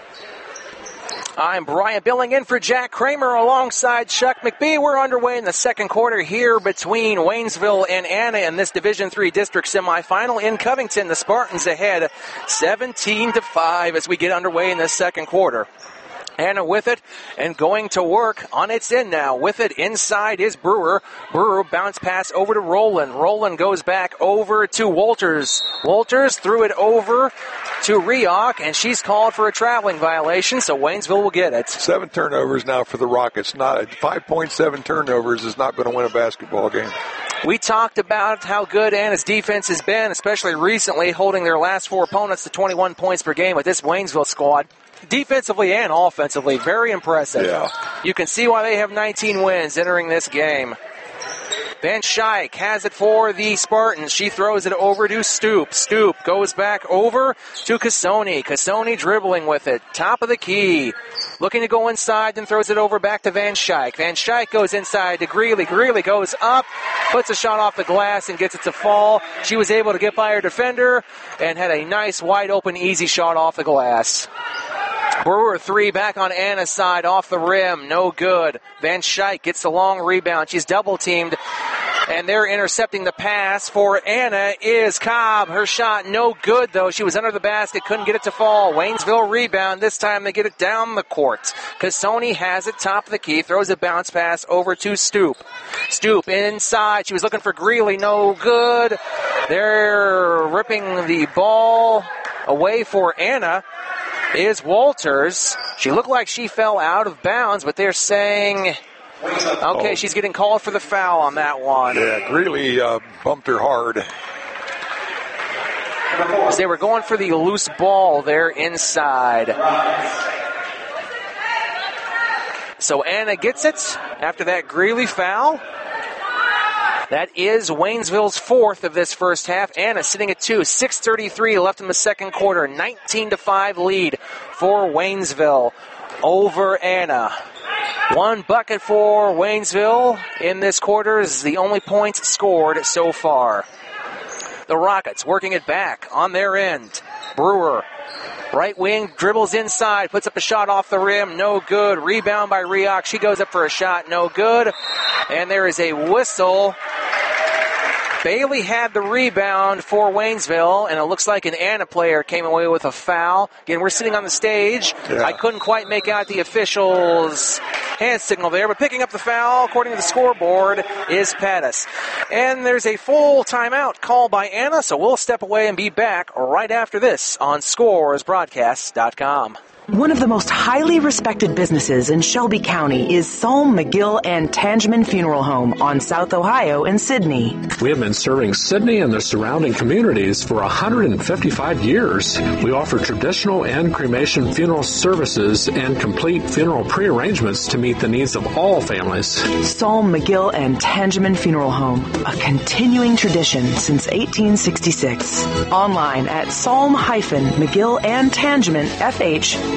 I'm Brian Billing in for Jack Kramer alongside Chuck McBee. We're underway in the second quarter here between Waynesville and Anna in this Division III district semifinal. In Covington, the Spartans ahead 17-5 as we get underway in the second quarter. Anna with it and going to work on its end now. With it inside is Brewer. Brewer bounce pass over to Rowland. Rowland goes back over to Walters. Walters threw it over to Rioch, and she's called for a traveling violation, so Waynesville will get it. 7 turnovers now for the Rockets. 5.7 turnovers is not going to win a basketball game. We talked about how good Anna's defense has been, especially recently, holding their last 4 opponents to 21 points per game with this Waynesville squad. Defensively and offensively, very impressive. Yeah. You can see why they have 19 wins entering this game. Van Schaik has it for the Spartans. She throws it over to Stoop. Stoop goes back over to Cassoni. Cassoni dribbling with it. Top of the key. Looking to go inside, then throws it over back to Van Schaik. Van Schaik goes inside to Greeley. Greeley goes up, puts a shot off the glass, and gets it to fall. She was able to get by her defender and had a nice, wide-open, easy shot off the glass. Brewer 3 back on Anna's side, off the rim, no good. Van Schaik gets the long rebound. She's double-teamed, and they're intercepting the pass for Anna is Cobb. Her shot no good, though. She was under the basket, couldn't get it to fall. Waynesville rebound. This time they get it down the court. Cassoni has it, top of the key, throws a bounce pass over to Stoop. Stoop inside. She was looking for Greeley, no good. They're ripping the ball away for Anna. Is Walters. She looked like she fell out of bounds, but they're saying, okay, she's getting called for the foul on that one. Yeah, Greeley bumped her hard. As they were going for the loose ball there inside. So Anna gets it after that Greeley foul. That is Waynesville's 4th of this first half. Anna sitting at 2. 6:33 left in the second quarter. 19-5 lead for Waynesville over Anna. 1 bucket for Waynesville in this quarter is the only points scored so far. the Rockets working it back on their end. Brewer, right wing, dribbles inside, puts up a shot off the rim, no good. Rebound by Rioch. She goes up for a shot, no good. And there is a whistle. Bailey had the rebound for Waynesville, and it looks like an Anna player came away with a foul. Again, we're sitting on the stage. Yeah. I couldn't quite make out the official's hand signal there, but picking up the foul, according to the scoreboard, is Pettis. And there's a full timeout called by Anna, so we'll step away and be back right after this on ScoresBroadcast.com. One of the most highly respected businesses in Shelby County is Salm, McGill, and Tangeman Funeral Home on South Ohio in Sidney. We have been serving Sidney and the surrounding communities for 155 years. We offer traditional and cremation funeral services and complete funeral prearrangements to meet the needs of all families. Salm, McGill, and Tangeman Funeral Home, a continuing tradition since 1866. Online at salm-mcgillandtangemanfh.com.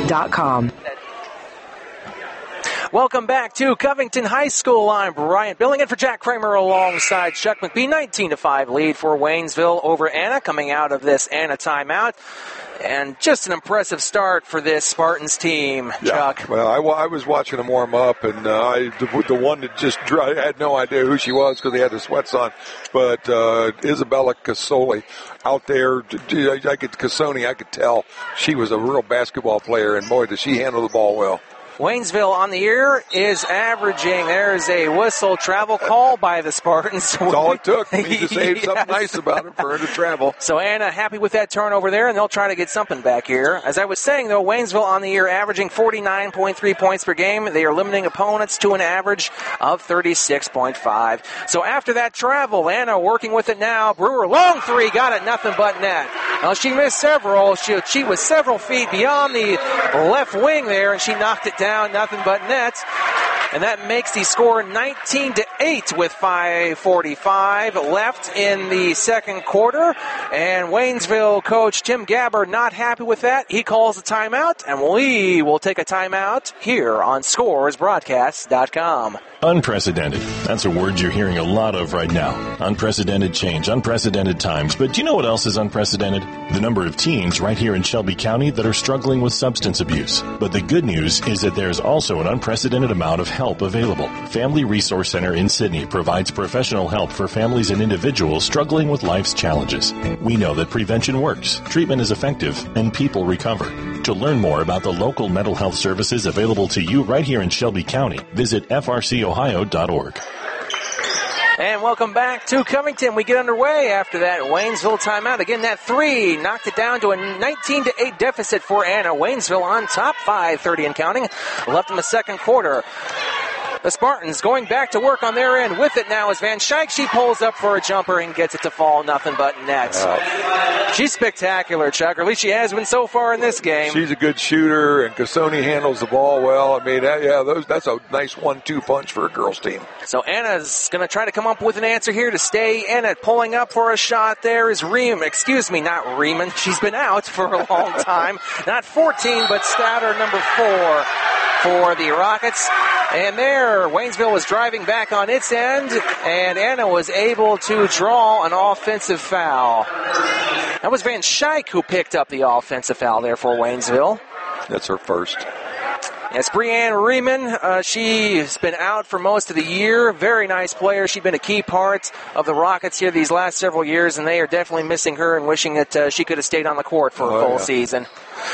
Welcome back to Covington High School. I'm Brian Billing in for Jack Kramer alongside Chuck McBee. 19-5 lead for Waynesville over Anna coming out of this Anna timeout. And just an impressive start for this Spartans team, Chuck. Yeah. Well, I was watching them warm up, and the one that just I had no idea who she was because they had the sweats on. But Isabella Casoli out there, Cassoni, I could tell she was a real basketball player, and boy, does she handle the ball well. Waynesville on the year is averaging. There's a whistle travel call by the Spartans. That's all it took. We need to say something nice about it for her to travel. So Anna happy with that turnover there, and they'll try to get something back here. As I was saying, though, Waynesville on the year averaging 49.3 points per game. They are limiting opponents to an average of 36.5. So after that travel, Anna working with it now. Brewer, long three, got it, nothing but net. Well, she missed several. She was several feet beyond the left wing there, and she knocked it down, nothing but net. And that makes the score 19-8 with 5:45 left in the second quarter. And Waynesville coach Tim Gabbard not happy with that. He calls a timeout, and we will take a timeout here on ScoresBroadcast.com. Unprecedented. That's a word you're hearing a lot of right now. Unprecedented change, unprecedented times. But do you know what else is unprecedented? The number of teens right here in Shelby County that are struggling with substance abuse. But the good news is that there's also an unprecedented amount of help available. Family Resource Center in Sidney provides professional help for families and individuals struggling with life's challenges. We know that prevention works, treatment is effective, and people recover. To learn more about the local mental health services available to you right here in Shelby County, visit frcohio.org. And welcome back to Covington. We get underway after that Waynesville timeout. Again, that three knocked it down to a 19-8 deficit for Anna. Waynesville on top, 5:30 and counting. Left in the second quarter. The Spartans going back to work on their end. With it now is Van Schaik. She pulls up for a jumper and gets it to fall. Nothing but net. She's spectacular, Chuck. Or at least she has been so far in this game. She's a good shooter, and Cassoni handles the ball well. I mean, that's a nice 1-2 punch for a girls' team. So Anna's going to try to come up with an answer here to stay in it. Pulling up for a shot there is Riemann. Excuse me, not Riemann. She's been out for a long time. Not 14, but Stouter, number 4 for the Rockets. And there, Waynesville was driving back on its end, and Anna was able to draw an offensive foul. That was Van Schaik who picked up the offensive foul there for Waynesville. That's her first. Yes, Breanne Riemann, she's been out for most of the year. Very nice player. She's been a key part of the Rockets here these last several years, and they are definitely missing her and wishing that she could have stayed on the court for a full season.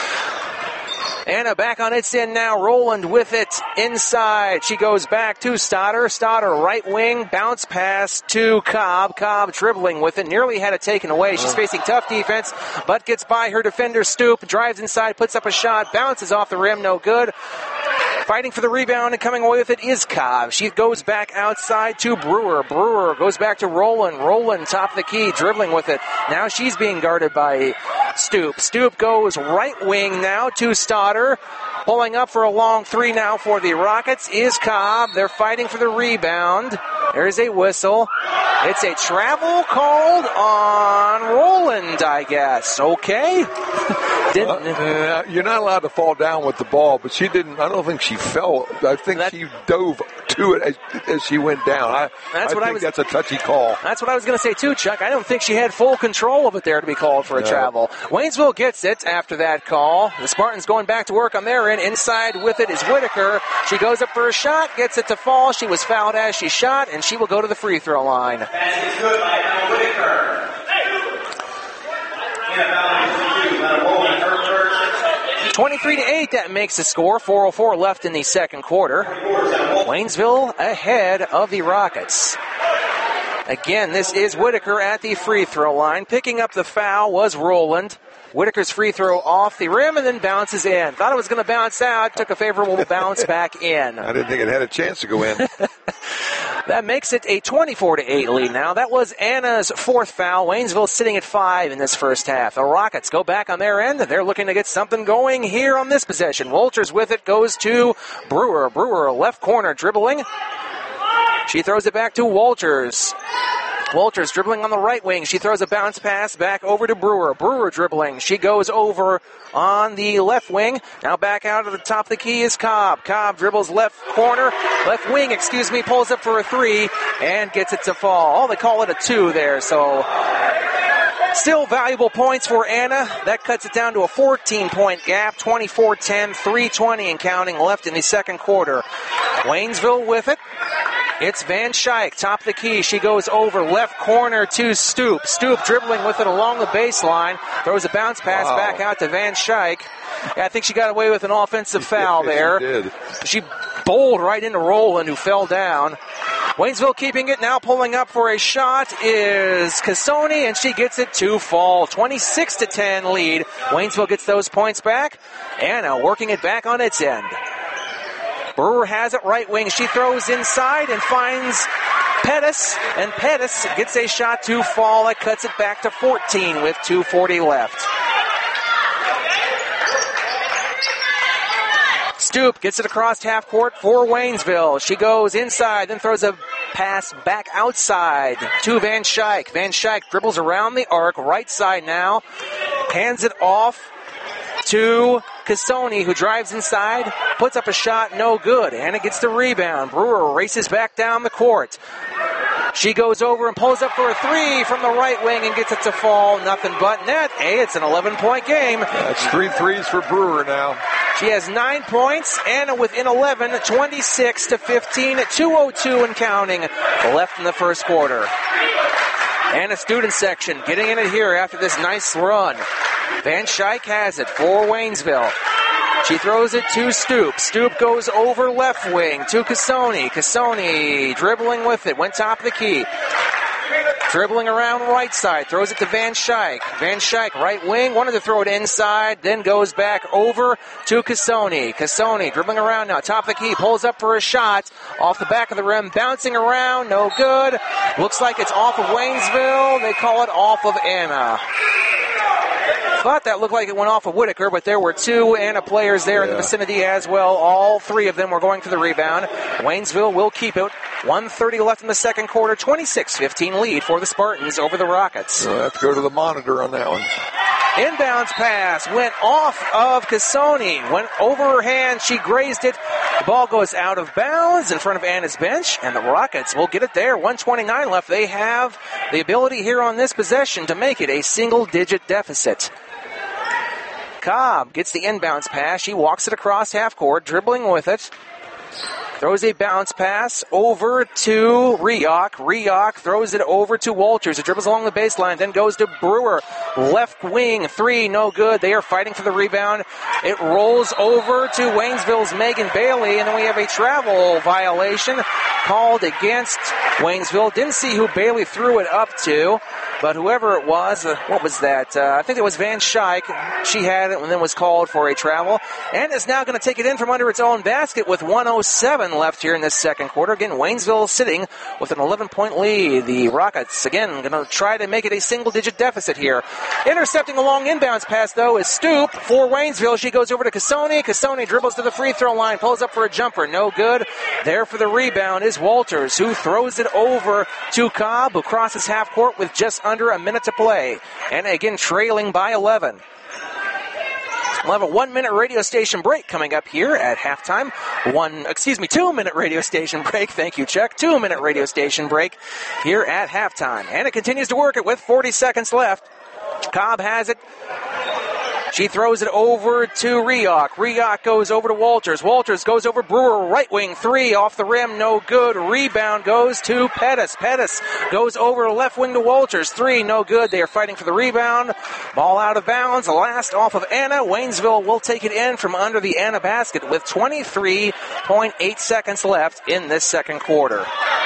Anna back on its end now. Rowland with it inside. She goes back to Stouter. Stouter right wing. Bounce pass to Cobb. Cobb dribbling with it. Nearly had it taken away. She's facing tough defense, but gets by her defender Stoop. Drives inside. Puts up a shot. Bounces off the rim. No good. Fighting for the rebound and coming away with it is Cobb. She goes back outside to Brewer. Brewer goes back to Rowland. Rowland top of the key. Dribbling with it. Now she's being guarded by Stoop. Stoop goes right wing now to Stouter. Pulling up for a long three now for the Rockets is Cobb. They're fighting for the rebound. There's a whistle. It's a travel called on Rowland, I guess. Okay. You're not allowed to fall down with the ball, but she didn't. I don't think she fell. I think she dove to it as she went down. I think that's a touchy call. That's what I was going to say too, Chuck. I don't think she had full control of it there to be called for a travel. Waynesville gets it after that call. The Spartans going back to work on their end. Inside with it is Whitaker. She goes up for a shot, gets it to fall. She was fouled as she shot, and she will go to the free throw line. Pass is good by Whitaker. 23-8, that makes the score. 4:04 left in the second quarter. Waynesville ahead of the Rockets. Again, this is Whitaker at the free throw line. Picking up the foul was Rowland. Whitaker's free throw off the rim and then bounces in. Thought it was going to bounce out. Took a favorable bounce back in. I didn't think it had a chance to go in. That makes it a 24-8 lead now. That was Anna's fourth foul. Waynesville sitting at 5 in this first half. The Rockets go back on their end. They're looking to get something going here on this possession. Walters with it goes to Brewer. Brewer left corner dribbling. She throws it back to Walters. Walters dribbling on the right wing. She throws a bounce pass back over to Brewer. Brewer dribbling. She goes over on the left wing. Now back out of the top of the key is Cobb. Cobb dribbles left wing, pulls up for a 3 and gets it to fall. Oh, they call it a 2 there, so still valuable points for Anna. That cuts it down to a 14-point gap. 24-10, 3:20 and counting left in the second quarter. Waynesville with it. It's Van Schaik, top of the key. She goes over left corner to Stoop. Stoop dribbling with it along the baseline. Throws a bounce pass back out to Van Schaik. Yeah, I think she got away with an offensive foul there. She did. She bowled right into Rowland, who fell down. Waynesville keeping it now, pulling up for a shot is Cassoni, and she gets it to fall. 26-10 lead. Waynesville gets those points back. Anna working it back on its end. Brewer has it right wing. She throws inside and finds Pettis, and Pettis gets a shot to fall. That cuts it back to 14 with 2:40 left. Stoop gets it across half court for Waynesville. She goes inside, then throws a pass back outside to Van Schaik. Van Schaik dribbles around the arc, right side now, hands it off to Cassoni, who drives inside, puts up a shot, no good. Anna gets the rebound. Brewer races back down the court. She goes over and pulls up for a 3 from the right wing and gets it to fall. Nothing but net. Hey, it's an 11-point game. That's 3 threes for Brewer now. She has 9 points. Anna within 11, 26-15, 2:02 and counting left in the first quarter. Anna student section getting in it here after this nice run. Van Schaik has it for Waynesville. She throws it to Stoop. Stoop goes over left wing to Cassoni. Cassoni dribbling with it. Went top of the key. Dribbling around right side. Throws it to Van Schaik. Van Schaik right wing. Wanted to throw it inside. Then goes back over to Cassoni. Cassoni dribbling around now. Top of the key. Pulls up for a shot. Off the back of the rim. Bouncing around. No good. Looks like it's off of Waynesville. They call it off of Anna. Thought that looked like it went off of Whitaker, but there were 2 Anna players there in the vicinity as well. All 3 of them were going for the rebound. Waynesville will keep it. 1:30 left in the second quarter. 26-15 lead for the Spartans over the Rockets. We'll have to go to the monitor on that one. Inbounds pass went off of Cassoni. Went over her hand. She grazed it. The ball goes out of bounds in front of Anna's bench, and the Rockets will get it there. 1:29 left. They have the ability here on this possession to make it a single-digit deficit. Cobb gets the inbounds pass. She walks it across half court, dribbling with it. Throws a bounce pass over to Rioch. Rioch throws it over to Walters. It dribbles along the baseline, then goes to Brewer. Left wing, 3, no good. They are fighting for the rebound. It rolls over to Waynesville's Megan Bailey, and then we have a travel violation called against Waynesville. Didn't see who Bailey threw it up to, but whoever it was, what was that? I think it was Van Schaik. She had it and then was called for a travel. And is now going to take it in from under its own basket with 1:07 left here in this second quarter. Again, Waynesville sitting with an 11-point lead. The Rockets, again, going to try to make it a single-digit deficit here. Intercepting a long inbounds pass, though, is Stoop for Waynesville. She goes over to Cassoni. Cassoni dribbles to the free throw line, pulls up for a jumper. No good. There for the rebound is Walters, who throws it over to Cobb, who crosses half court with just under a minute to play. And again, trailing by 11. We'll have a 1-minute radio station break coming up here at halftime. 2-minute radio station break. Thank you, Chuck. 2-minute radio station break here at halftime. And it continues to work it with 40 seconds left. Cobb has it. She throws it over to Rioch. Rioch goes over to Walters. Walters goes over Brewer. Right wing three off the rim. No good. Rebound goes to Pettis. Pettis goes over left wing to Walters. Three, no good. They are fighting for the rebound. Ball out of bounds. Last off of Anna. Waynesville will take it in from under the Anna basket with 23.8 seconds left in this second quarter.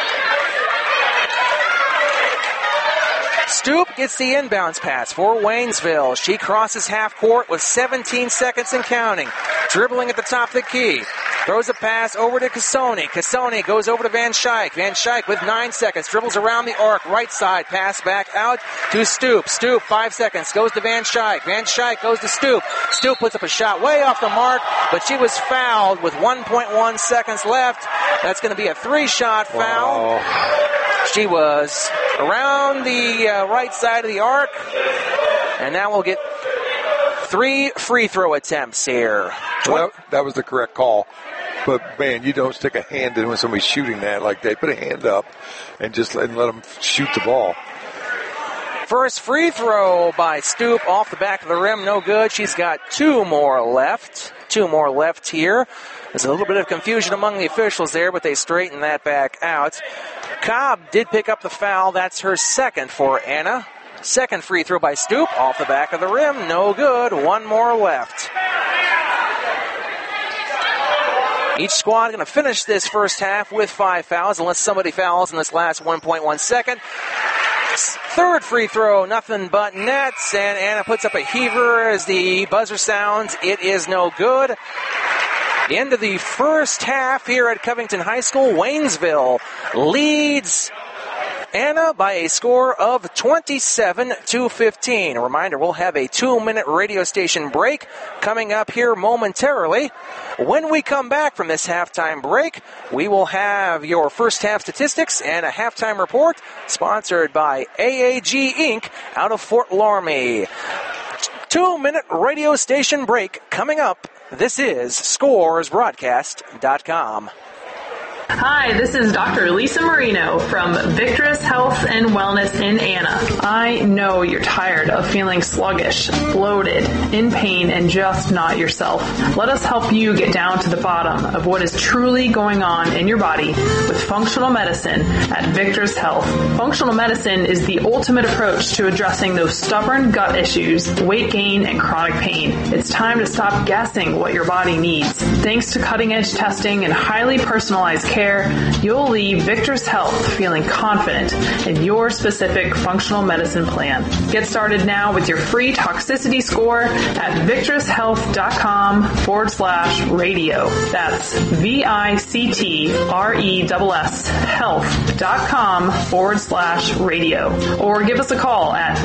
Stoop gets the inbounds pass for Waynesville. She crosses half court with 17 seconds and counting. Dribbling at the top of the key. Throws a pass over to Cassoni. Cassoni goes over to Van Schaik. Van Schaik with 9 seconds. Dribbles around the arc. Right side. Pass back out to Stoop. Stoop, 5 seconds. Goes to Van Schaik. Van Schaik goes to Stoop. Stoop puts up a shot way off the mark, but she was fouled with 1.1 seconds left. That's going to be a 3-shot foul. Wow. She was around the right side of the arc. And now we'll get 3 free throw attempts here. Well, that was the correct call. But, man, you don't stick a hand in when somebody's shooting that like they put a hand up and just let them shoot the ball. First free throw by Stoop off the back of the rim. No good. She's got 2 more left. 2 more left here. There's a little bit of confusion among the officials there, but they straighten that back out. Cobb did pick up the foul. That's her second for Anna. Second free throw by Stoop off the back of the rim. No good. 1 more left. Each squad going to finish this first half with 5 fouls unless somebody fouls in this last 1.1 second. Third free throw, nothing but nets, and Anna puts up a heaver as the buzzer sounds. It is no good. End of the first half here at Covington High School. Waynesville leads Anna by a score of 27-15. A reminder, we'll have a 2-minute radio station break coming up here momentarily. When we come back from this halftime break, we will have your first half statistics and a halftime report sponsored by AAG Inc. out of Fort Loramie. 2-minute radio station break coming up. This is ScoresBroadcast.com. Hi, this is Dr. Lisa Marino from Victorous Health and Wellness in Anna. I know you're tired of feeling sluggish, bloated, in pain, and just not yourself. Let us help you get down to the bottom of what is truly going on in your body with functional medicine at Victorous Health. Functional medicine is the ultimate approach to addressing those stubborn gut issues, weight gain, and chronic pain. It's time to stop guessing what your body needs. Thanks to cutting-edge testing and highly personalized care, you'll leave Victor's Health feeling confident in your specific functional medicine plan. Get started now with your free toxicity score at victoroushealth.com/radio. That's VICTRESS health.com/radio. Or give us a call at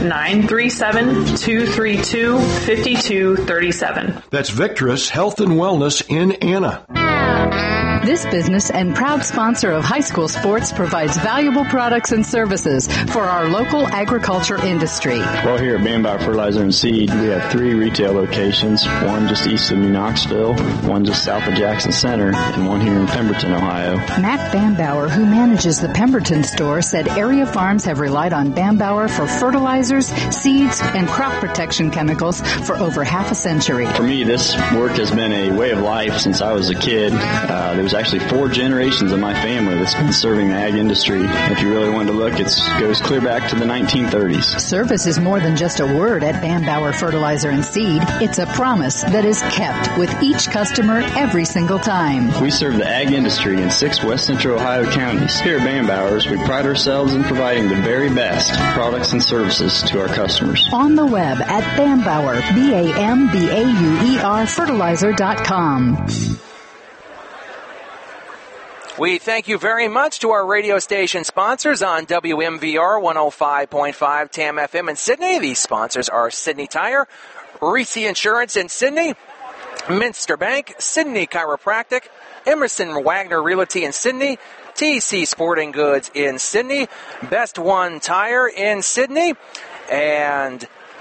937-232-5237. That's Victorous Health and Wellness in Anna. This business and proud sponsor of high school sports provides valuable products and services for our local agriculture industry. Well, here at Bambauer Fertilizer and Seed, we have 3 retail locations, one just east of New Knoxville, one just south of Jackson Center, and one here in Pemberton, Ohio. Matt Bambauer, who manages the Pemberton store, said area farms have relied on Bambauer for fertilizers, seeds, and crop protection chemicals for over half a century. For me, this work has been a way of life since I was a kid. There was actually 4 generations of my family that's been serving the ag industry. If you really wanted to look, it goes clear back to the 1930s. Service is more than just a word at Bambauer Fertilizer and Seed. It's a promise that is kept with each customer every single time. We serve the ag industry in 6 West Central Ohio counties. Here at Bambauer's, we pride ourselves in providing the very best products and services to our customers. On the web at Bambauer, BAMBAUER fertilizer.com. We thank you very much to our radio station sponsors on WMVR 105.5 TAM FM in Sydney. These sponsors are Sydney Tire, Reese Insurance in Sydney, Minster Bank, Sydney Chiropractic, Emerson Wagner Realty in Sydney, TC Sporting Goods in Sydney, Best One Tire in Sydney, and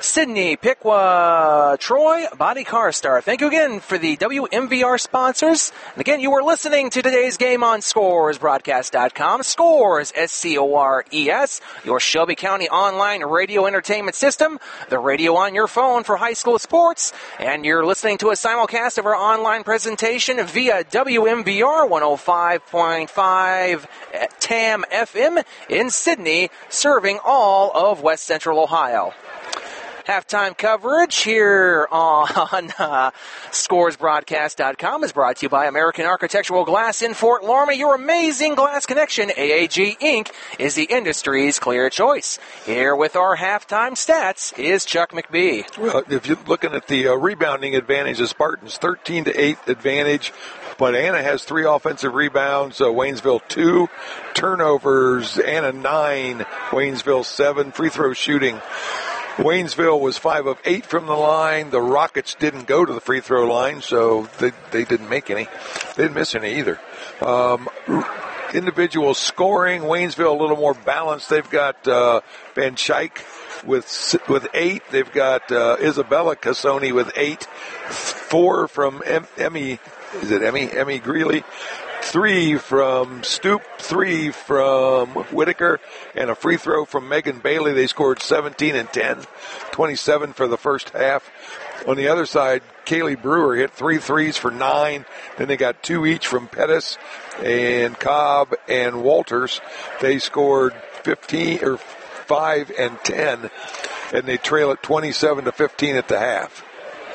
Sydney, Piqua, Troy, Body Car Star. Thank you again for the WMVR sponsors. And again, you were listening to today's game on ScoresBroadcast.com. Scores, SCORES, your Shelby County online radio entertainment system, the radio on your phone for high school sports. And you're listening to a simulcast of our online presentation via WMVR 105.5 TAM FM in Sydney, serving all of West Central Ohio. Halftime coverage here on ScoresBroadcast.com is brought to you by American Architectural Glass in Fort Loramie. Your amazing glass connection, AAG Inc., is the industry's clear choice. Here with our halftime stats is Chuck McBee. Well, if you're looking at the rebounding advantage of Spartans, 13-8 advantage. But Anna has 3 offensive rebounds, Waynesville 2 turnovers, Anna 9, Waynesville 7, free throw shooting. Waynesville was 5 of 8 from the line. The Rockets didn't go to the free throw line, so they didn't make any. They didn't miss any either. Individual scoring, Waynesville a little more balanced. They've got Van Schaik with 8. They've got Isabella Cassoni with 8. 4 from Emmy Greeley. 3 from Stoop, 3 from Whitaker, and a free throw from Megan Bailey. They scored 17 and 10, 27 for the first half. On the other side, Kaylee Brewer hit 3 threes for 9. Then they got 2 each from Pettis and Cobb and Walters. They scored 5 and 10, and they trail at 27-15 at the half.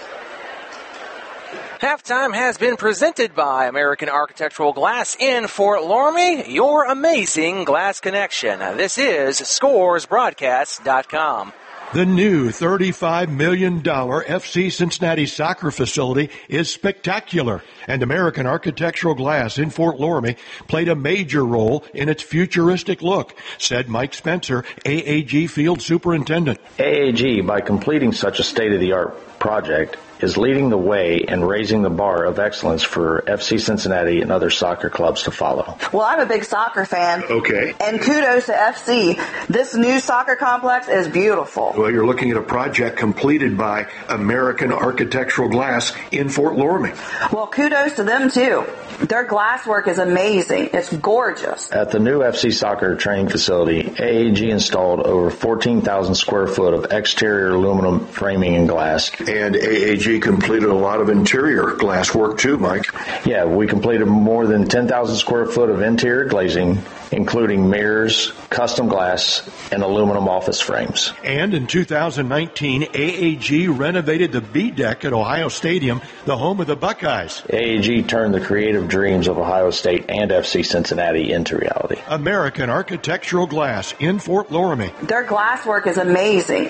Halftime has been presented by American Architectural Glass in Fort Loramie, your amazing glass connection. This is ScoresBroadcast.com. The new $35 million FC Cincinnati soccer facility is spectacular, and American Architectural Glass in Fort Loramie played a major role in its futuristic look, said Mike Spencer, AAG Field Superintendent. AAG, by completing such a state-of-the-art project, is leading the way and raising the bar of excellence for FC Cincinnati and other soccer clubs to follow. Well, I'm a big soccer fan. Okay. And kudos to FC. This new soccer complex is beautiful. Well, you're looking at a project completed by American Architectural Glass in Fort Loramie. Well, kudos to them, too. Their glass work is amazing. It's gorgeous. At the new FC soccer training facility, AAG installed over 14,000 square foot of exterior aluminum framing and glass. And AAG completed a lot of interior glass work too, Mike. Yeah, we completed more than 10,000 square foot of interior glazing, including mirrors, custom glass, and aluminum office frames. And in 2019, AAG renovated the B deck at Ohio Stadium, the home of the Buckeyes. AAG turned the creative dreams of Ohio State and FC Cincinnati into reality. American Architectural Glass in Fort Loramie. Their glass work is amazing.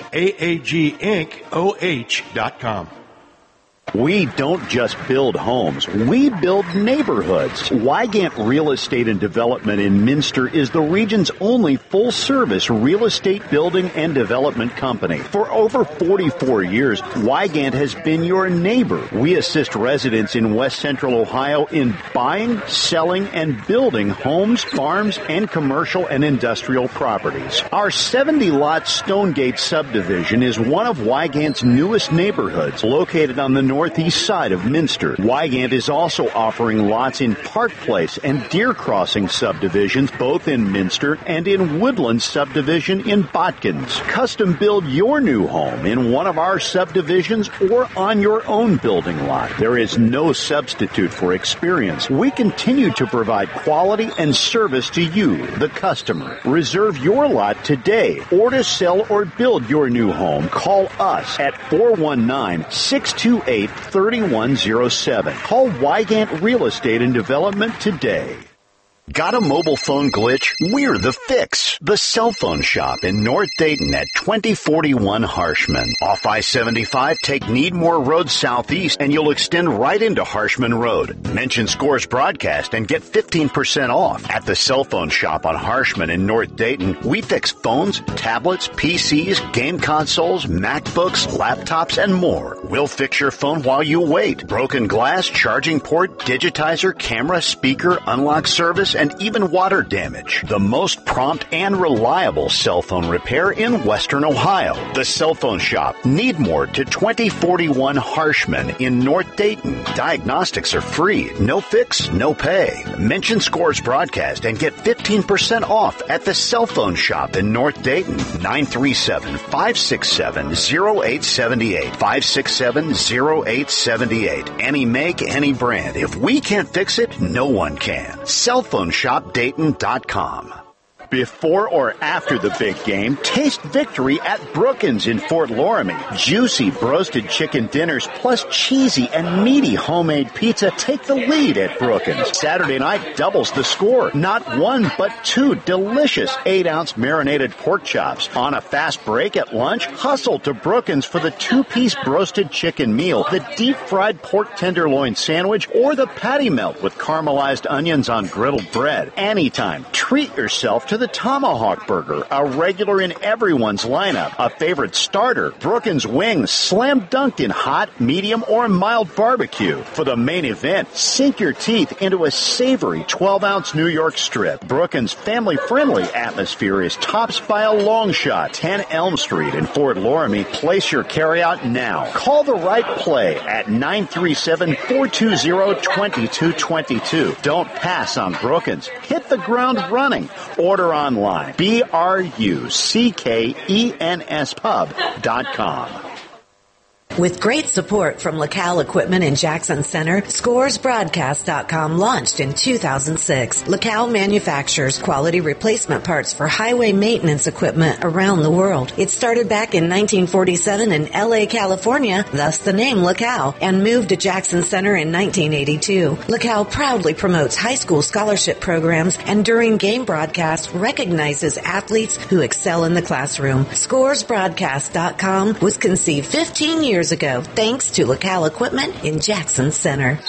AAGIncOH.com. We don't just build homes, we build neighborhoods. Wygant Real Estate and Development in Minster is the region's only full-service real estate building and development company. For over 44 years, Wygant has been your neighbor. We assist residents in West Central Ohio in buying, selling, and building homes, farms, and commercial and industrial properties. Our 70-lot Stonegate subdivision is one of Wygant's newest neighborhoods, located on the northeast side of Minster. Wygant is also offering lots in Park Place and Deer Crossing subdivisions, both in Minster, and in Woodland subdivision in Botkins. Custom build your new home in one of our subdivisions or on your own building lot. There is no substitute for experience. We continue to provide quality and service to you, the customer. Reserve your lot today, or to sell or build your new home, call us at 419-628-3107. Call Wygant Real Estate and Development today. Got a mobile phone glitch? We're the fix. The Cell Phone Shop in North Dayton at 2041 Harshman. Off I-75, take Needmore Road southeast and you'll extend right into Harshman Road. Mention Scores Broadcast and get 15% off. At the Cell Phone Shop on Harshman in North Dayton, we fix phones, tablets, PCs, game consoles, MacBooks, laptops, and more. We'll fix your phone while you wait. Broken glass, charging port, digitizer, camera, speaker, unlock service, and even water damage. The most prompt and reliable cell phone repair in Western Ohio. The Cell Phone Shop, Needmore to 2041 Harshman in North Dayton. Diagnostics are free. No fix, no pay. Mention Scores Broadcast and get 15% off at the Cell Phone Shop in North Dayton. 937-567-0878. 567-0878. Any make, any brand. If we can't fix it, no one can. CellphoneShopDayton.com. Before or after the big game, taste victory at Brookins in Fort Loramie. Juicy roasted chicken dinners plus cheesy and meaty homemade pizza take the lead at Brookins. Saturday night doubles the score. Not one, but two delicious 8-ounce marinated pork chops. On a fast break at lunch, hustle to Brookins for the 2-piece roasted chicken meal, the deep-fried pork tenderloin sandwich, or the patty melt with caramelized onions on griddled bread. Anytime, treat yourself to the Tomahawk Burger, a regular in everyone's lineup, a favorite starter. Brookins wings, slam dunked in hot, medium, or mild barbecue. For the main event, sink your teeth into a savory 12-ounce New York strip. Brookins' family-friendly atmosphere is tops by a long shot. 10 Elm Street in Fort Loramie. Place your carryout now. Call the right play at 937-420-2222. Don't pass on Brookins. Hit the ground running. Order online. BRUCKENS pub.com. With great support from LaCal Equipment in Jackson Center, ScoresBroadcast.com launched in 2006. LaCal manufactures quality replacement parts for highway maintenance equipment around the world. It started back in 1947 in LA, California, thus the name LaCal, and moved to Jackson Center in 1982. LaCal proudly promotes high school scholarship programs and during game broadcasts recognizes athletes who excel in the classroom. ScoresBroadcast.com was conceived 15 years ago, thanks to LaCal Equipment in Jackson Center.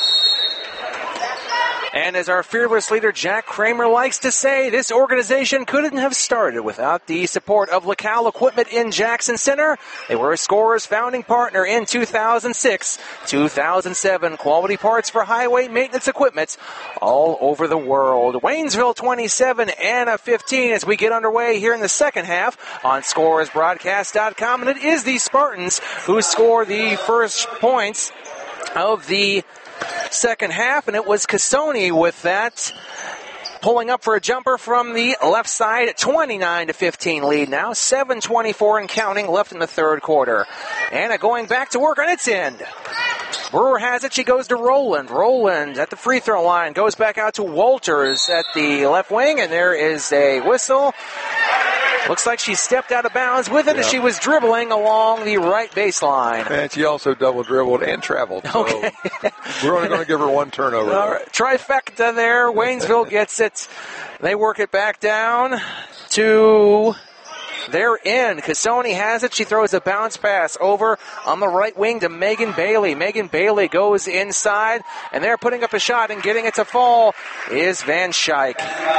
And as our fearless leader Jack Kramer likes to say, this organization couldn't have started without the support of LaCal Equipment in Jackson Center. They were a Scorers founding partner in 2006, 2007. Quality parts for highway maintenance equipment all over the world. Waynesville 27, Anna 15 as we get underway here in the second half on ScoresBroadcast.com. And it is the Spartans who score the first points of the second half, and it was Cassoni with that, pulling up for a jumper from the left side. 29-15 lead now. 7:24 and counting left in the third quarter. Anna going back to work on its end. Brewer has it. She goes to Rowland. Rowland at the free throw line. Goes back out to Walters at the left wing, and there is a whistle. Looks like she stepped out of bounds with it as she was dribbling along the right baseline. And she also double dribbled and traveled. So okay. We're only going to give her one turnover. All right. Trifecta there. Waynesville gets it. They work it back down to their end. Cassoni has it. She throws a bounce pass over on the right wing to Megan Bailey. Megan Bailey goes inside, and they're putting up a shot and getting it to fall is Van Schaik.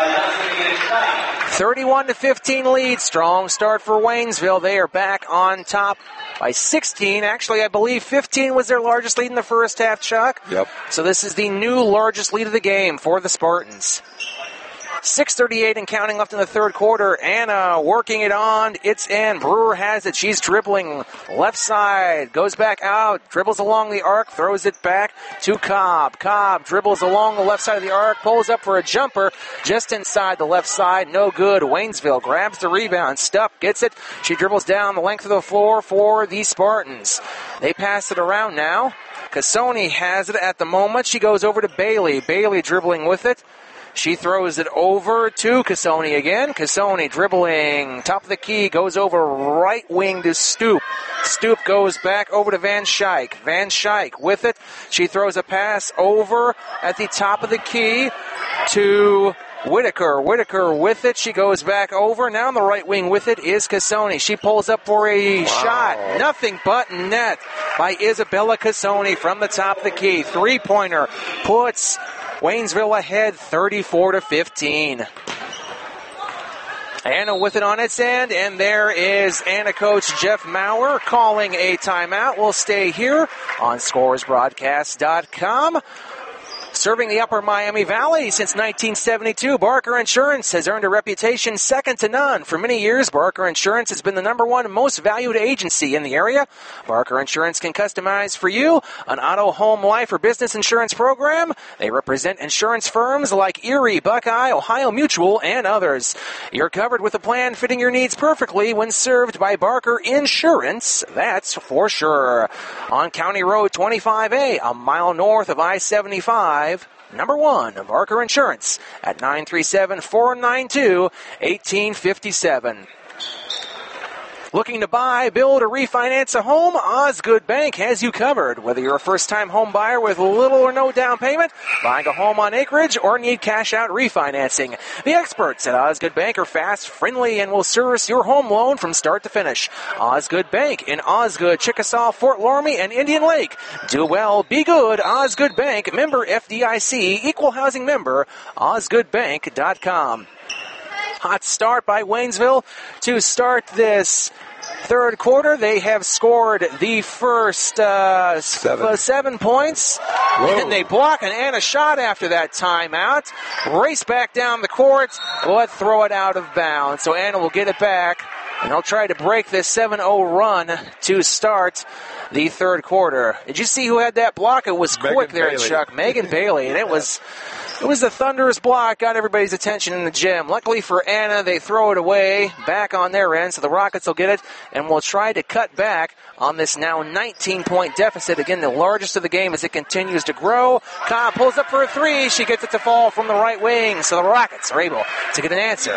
31-15 lead. Strong start for Waynesville. They are back on top by 16. Actually, I believe 15 was their largest lead in the first half, Chuck. Yep. So this is the new largest lead of the game for the Spartans. 6:38 and counting left in the third quarter. Anna working it on its end. Brewer has it. She's dribbling left side. Goes back out. Dribbles along the arc. Throws it back to Cobb. Cobb dribbles along the left side of the arc. Pulls up for a jumper just inside the left side. No good. Waynesville grabs the rebound. Stupp gets it. She dribbles down the length of the floor for the Spartans. They pass it around now. Cassoni has it at the moment. She goes over to Bailey. Bailey dribbling with it. She throws it over to Cassoni again. Cassoni dribbling top of the key, goes over right wing to Stoop. Stoop goes back over to Van Schaik. Van Schaik with it. She throws a pass over at the top of the key to Whitaker. Whitaker with it. She goes back over. Now on the right wing with it is Cassoni. She pulls up for a shot. Nothing but net by Isabella Cassoni from the top of the key. Three-pointer puts Waynesville ahead 34-15. Anna with it on its end, and there is Anna coach Jeff Maurer calling a timeout. We'll stay here on ScoresBroadcast.com. Serving the upper Miami Valley since 1972, Barker Insurance has earned a reputation second to none. For many years, Barker Insurance has been the #1 most valued agency in the area. Barker Insurance can customize for you an auto, home, life, or business insurance program. They represent insurance firms like Erie, Buckeye, Ohio Mutual, and others. You're covered with a plan fitting your needs perfectly when served by Barker Insurance. That's for sure. On County Road 25A, a mile north of I-75. #1, Barker Insurance at 937-492-1857. Looking to buy, build, or refinance a home? Osgood Bank has you covered. Whether you're a first-time home buyer with little or no down payment, buying a home on acreage, or need cash-out refinancing, the experts at Osgood Bank are fast, friendly, and will service your home loan from start to finish. Osgood Bank in Osgood, Chickasaw, Fort Loramie, and Indian Lake. Do well, be good. Osgood Bank, member FDIC, equal housing member, osgoodbank.com. Hot start by Waynesville to start this third quarter. They have scored the first 7 points. Whoa. And they block an Anna shot after that timeout. Race back down the court, but throw it out of bounds. So Anna will get it back, and they'll try to break this 7-0 run to start the third quarter. Did you see who had that block? It was quick there, Chuck. Megan Bailey, and it was the thunderous block, got everybody's attention in the gym. Luckily for Anna, they throw it away back on their end, so the Rockets will get it and will try to cut back on this now 19-point deficit. Again, the largest of the game as it continues to grow. Cobb pulls up for a three. She gets it to fall from the right wing, so the Rockets are able to get an answer.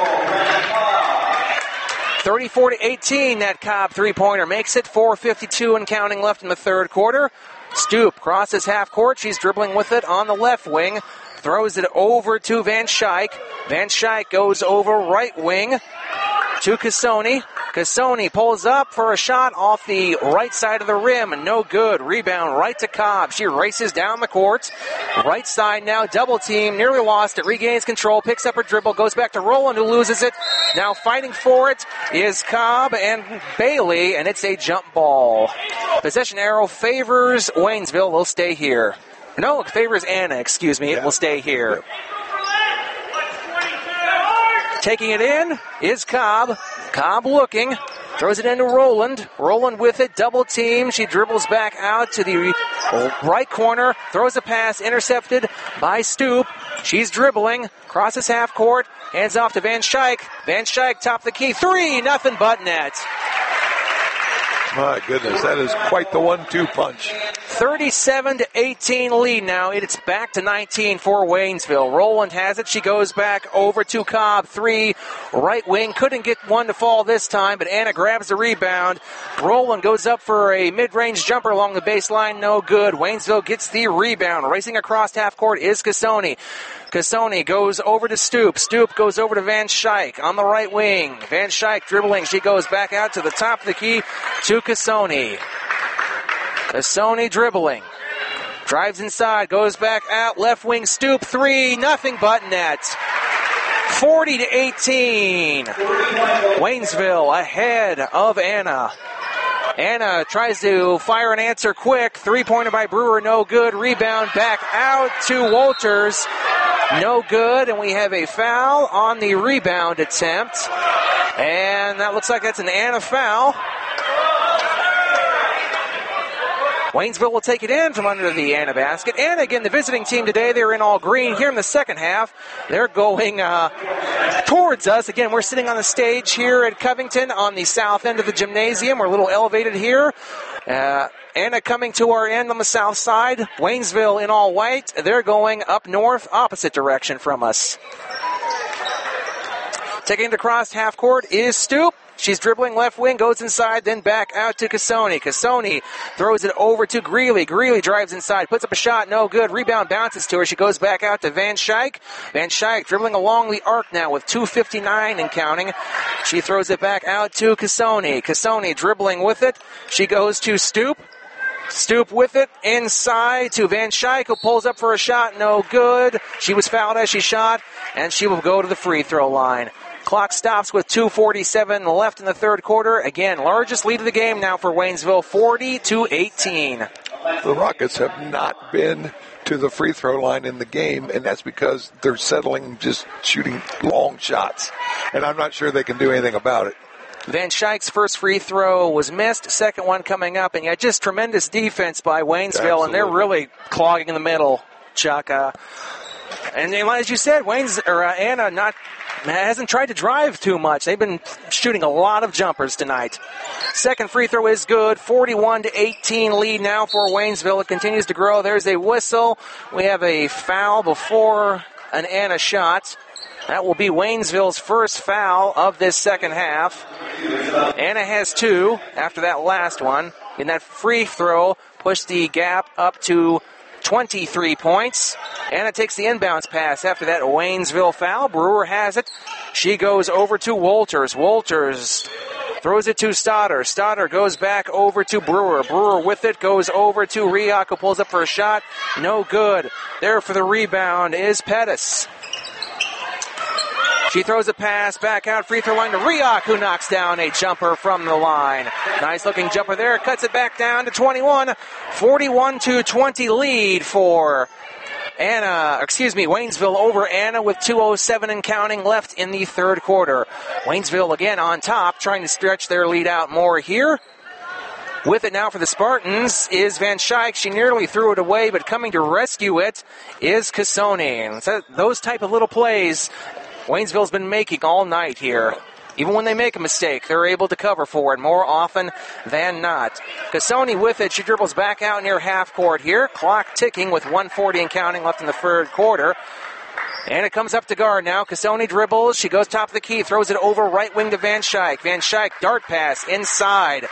34-18, that Cobb three-pointer makes it. 4:52 and counting left in the third quarter. Stoop crosses half court. She's dribbling with it on the left wing. Throws it over to Van Schaik. Van Schaik goes over right wing to Cassoni. Cassoni pulls up for a shot off the right side of the rim, and no good. Rebound right to Cobb. She races down the court. Right side now, double team, nearly lost it, regains control, picks up her dribble, goes back to Rowland, who loses it. Now fighting for it is Cobb and Bailey, and it's a jump ball. Possession arrow favors Waynesville. They'll stay here. No, it favors Anna, excuse me. It will stay here. Taking it in is Cobb. Cobb looking. Throws it into Rowland. Rowland with it. Double team. She dribbles back out to the right corner. Throws a pass. Intercepted by Stoop. She's dribbling. Crosses half court. Hands off to Van Schaik. Van Schaik top of the key. 3, nothing but net. My goodness, that is quite the 1-2 punch. 37-18 lead now. It's back to 19 for Waynesville. Rowland has it. She goes back over to Cobb. 3, right wing. Couldn't get one to fall this time, but Anna grabs the rebound. Rowland goes up for a mid-range jumper along the baseline. No good. Waynesville gets the rebound. Racing across half court is Cassoni. Cassoni goes over to Stoop. Stoop goes over to Van Schaik on the right wing. Van Schaik dribbling. She goes back out to the top of the key to Cassoni. Cassoni dribbling. Drives inside. Goes back out. Left wing Stoop. 3. Nothing but net. 40-18. Waynesville ahead of Anna. Anna tries to fire an answer quick. 3-pointer by Brewer. No good. Rebound back out to Walters. No good, and we have a foul on the rebound attempt. And that looks like that's an Anna foul. Waynesville will take it in from under the Anna basket. Anna, again, the visiting team today, they're in all green. Here in the second half, they're going towards us. Again, we're sitting on the stage here at Covington on the south end of the gymnasium. We're a little elevated here. Anna coming to our end on the south side. Waynesville in all white. They're going up north, opposite direction from us. Taking it across half court is Stoop. She's dribbling left wing, goes inside, then back out to Cassoni. Cassoni throws it over to Greeley. Greeley drives inside, puts up a shot, no good. Rebound bounces to her. She goes back out to Van Schaik. Van Schaik dribbling along the arc now with 2:59 and counting. She throws it back out to Cassoni. Cassoni dribbling with it. She goes to Stoop. Stoop with it inside to Van Schaik, who pulls up for a shot, no good. She was fouled as she shot, and she will go to the free throw line. Clock stops with 2:47 left in the third quarter. Again, largest lead of the game now for Waynesville, 40-18. The Rockets have not been to the free throw line in the game, and that's because they're settling just shooting long shots. And I'm not sure they can do anything about it. Van Schaik's first free throw was missed, second one coming up, and just tremendous defense by Waynesville, Absolutely. And they're really clogging in the middle, Chuck. And as you said, Anna hasn't tried to drive too much. They've been shooting a lot of jumpers tonight. Second free throw is good. 41-18 lead now for Waynesville. It continues to grow. There's a whistle. We have a foul before an Anna shot. That will be Waynesville's first foul of this second half. Anna has 2 after that last one. And that free throw pushed the gap up to 23 points. Anna takes the inbounds pass after that Waynesville foul. Brewer has it. She goes over to Wolters. Wolters throws it to Stoddard. Stoddard goes back over to Brewer. Brewer with it goes over to Rioch, who pulls up for a shot. No good. There for the rebound is Pettis. She throws a pass back out, free throw line to Rioch, who knocks down a jumper from the line. Nice looking jumper there, cuts it back down to 21. 41-20 lead for Waynesville over Anna with 2:07 and counting left in the third quarter. Waynesville again on top, trying to stretch their lead out more here. With it now for the Spartans is Van Schaik. She nearly threw it away, but coming to rescue it is Cassoni. So those type of little plays Waynesville's been making all night here. Even when they make a mistake, they're able to cover for it more often than not. Cassoni with it. She dribbles back out near half court here. Clock ticking with 1:40 and counting left in the third quarter. And it comes up to guard now. Cassoni dribbles. She goes top of the key, throws it over right wing to Van Schaik. Van Schaik dart pass inside.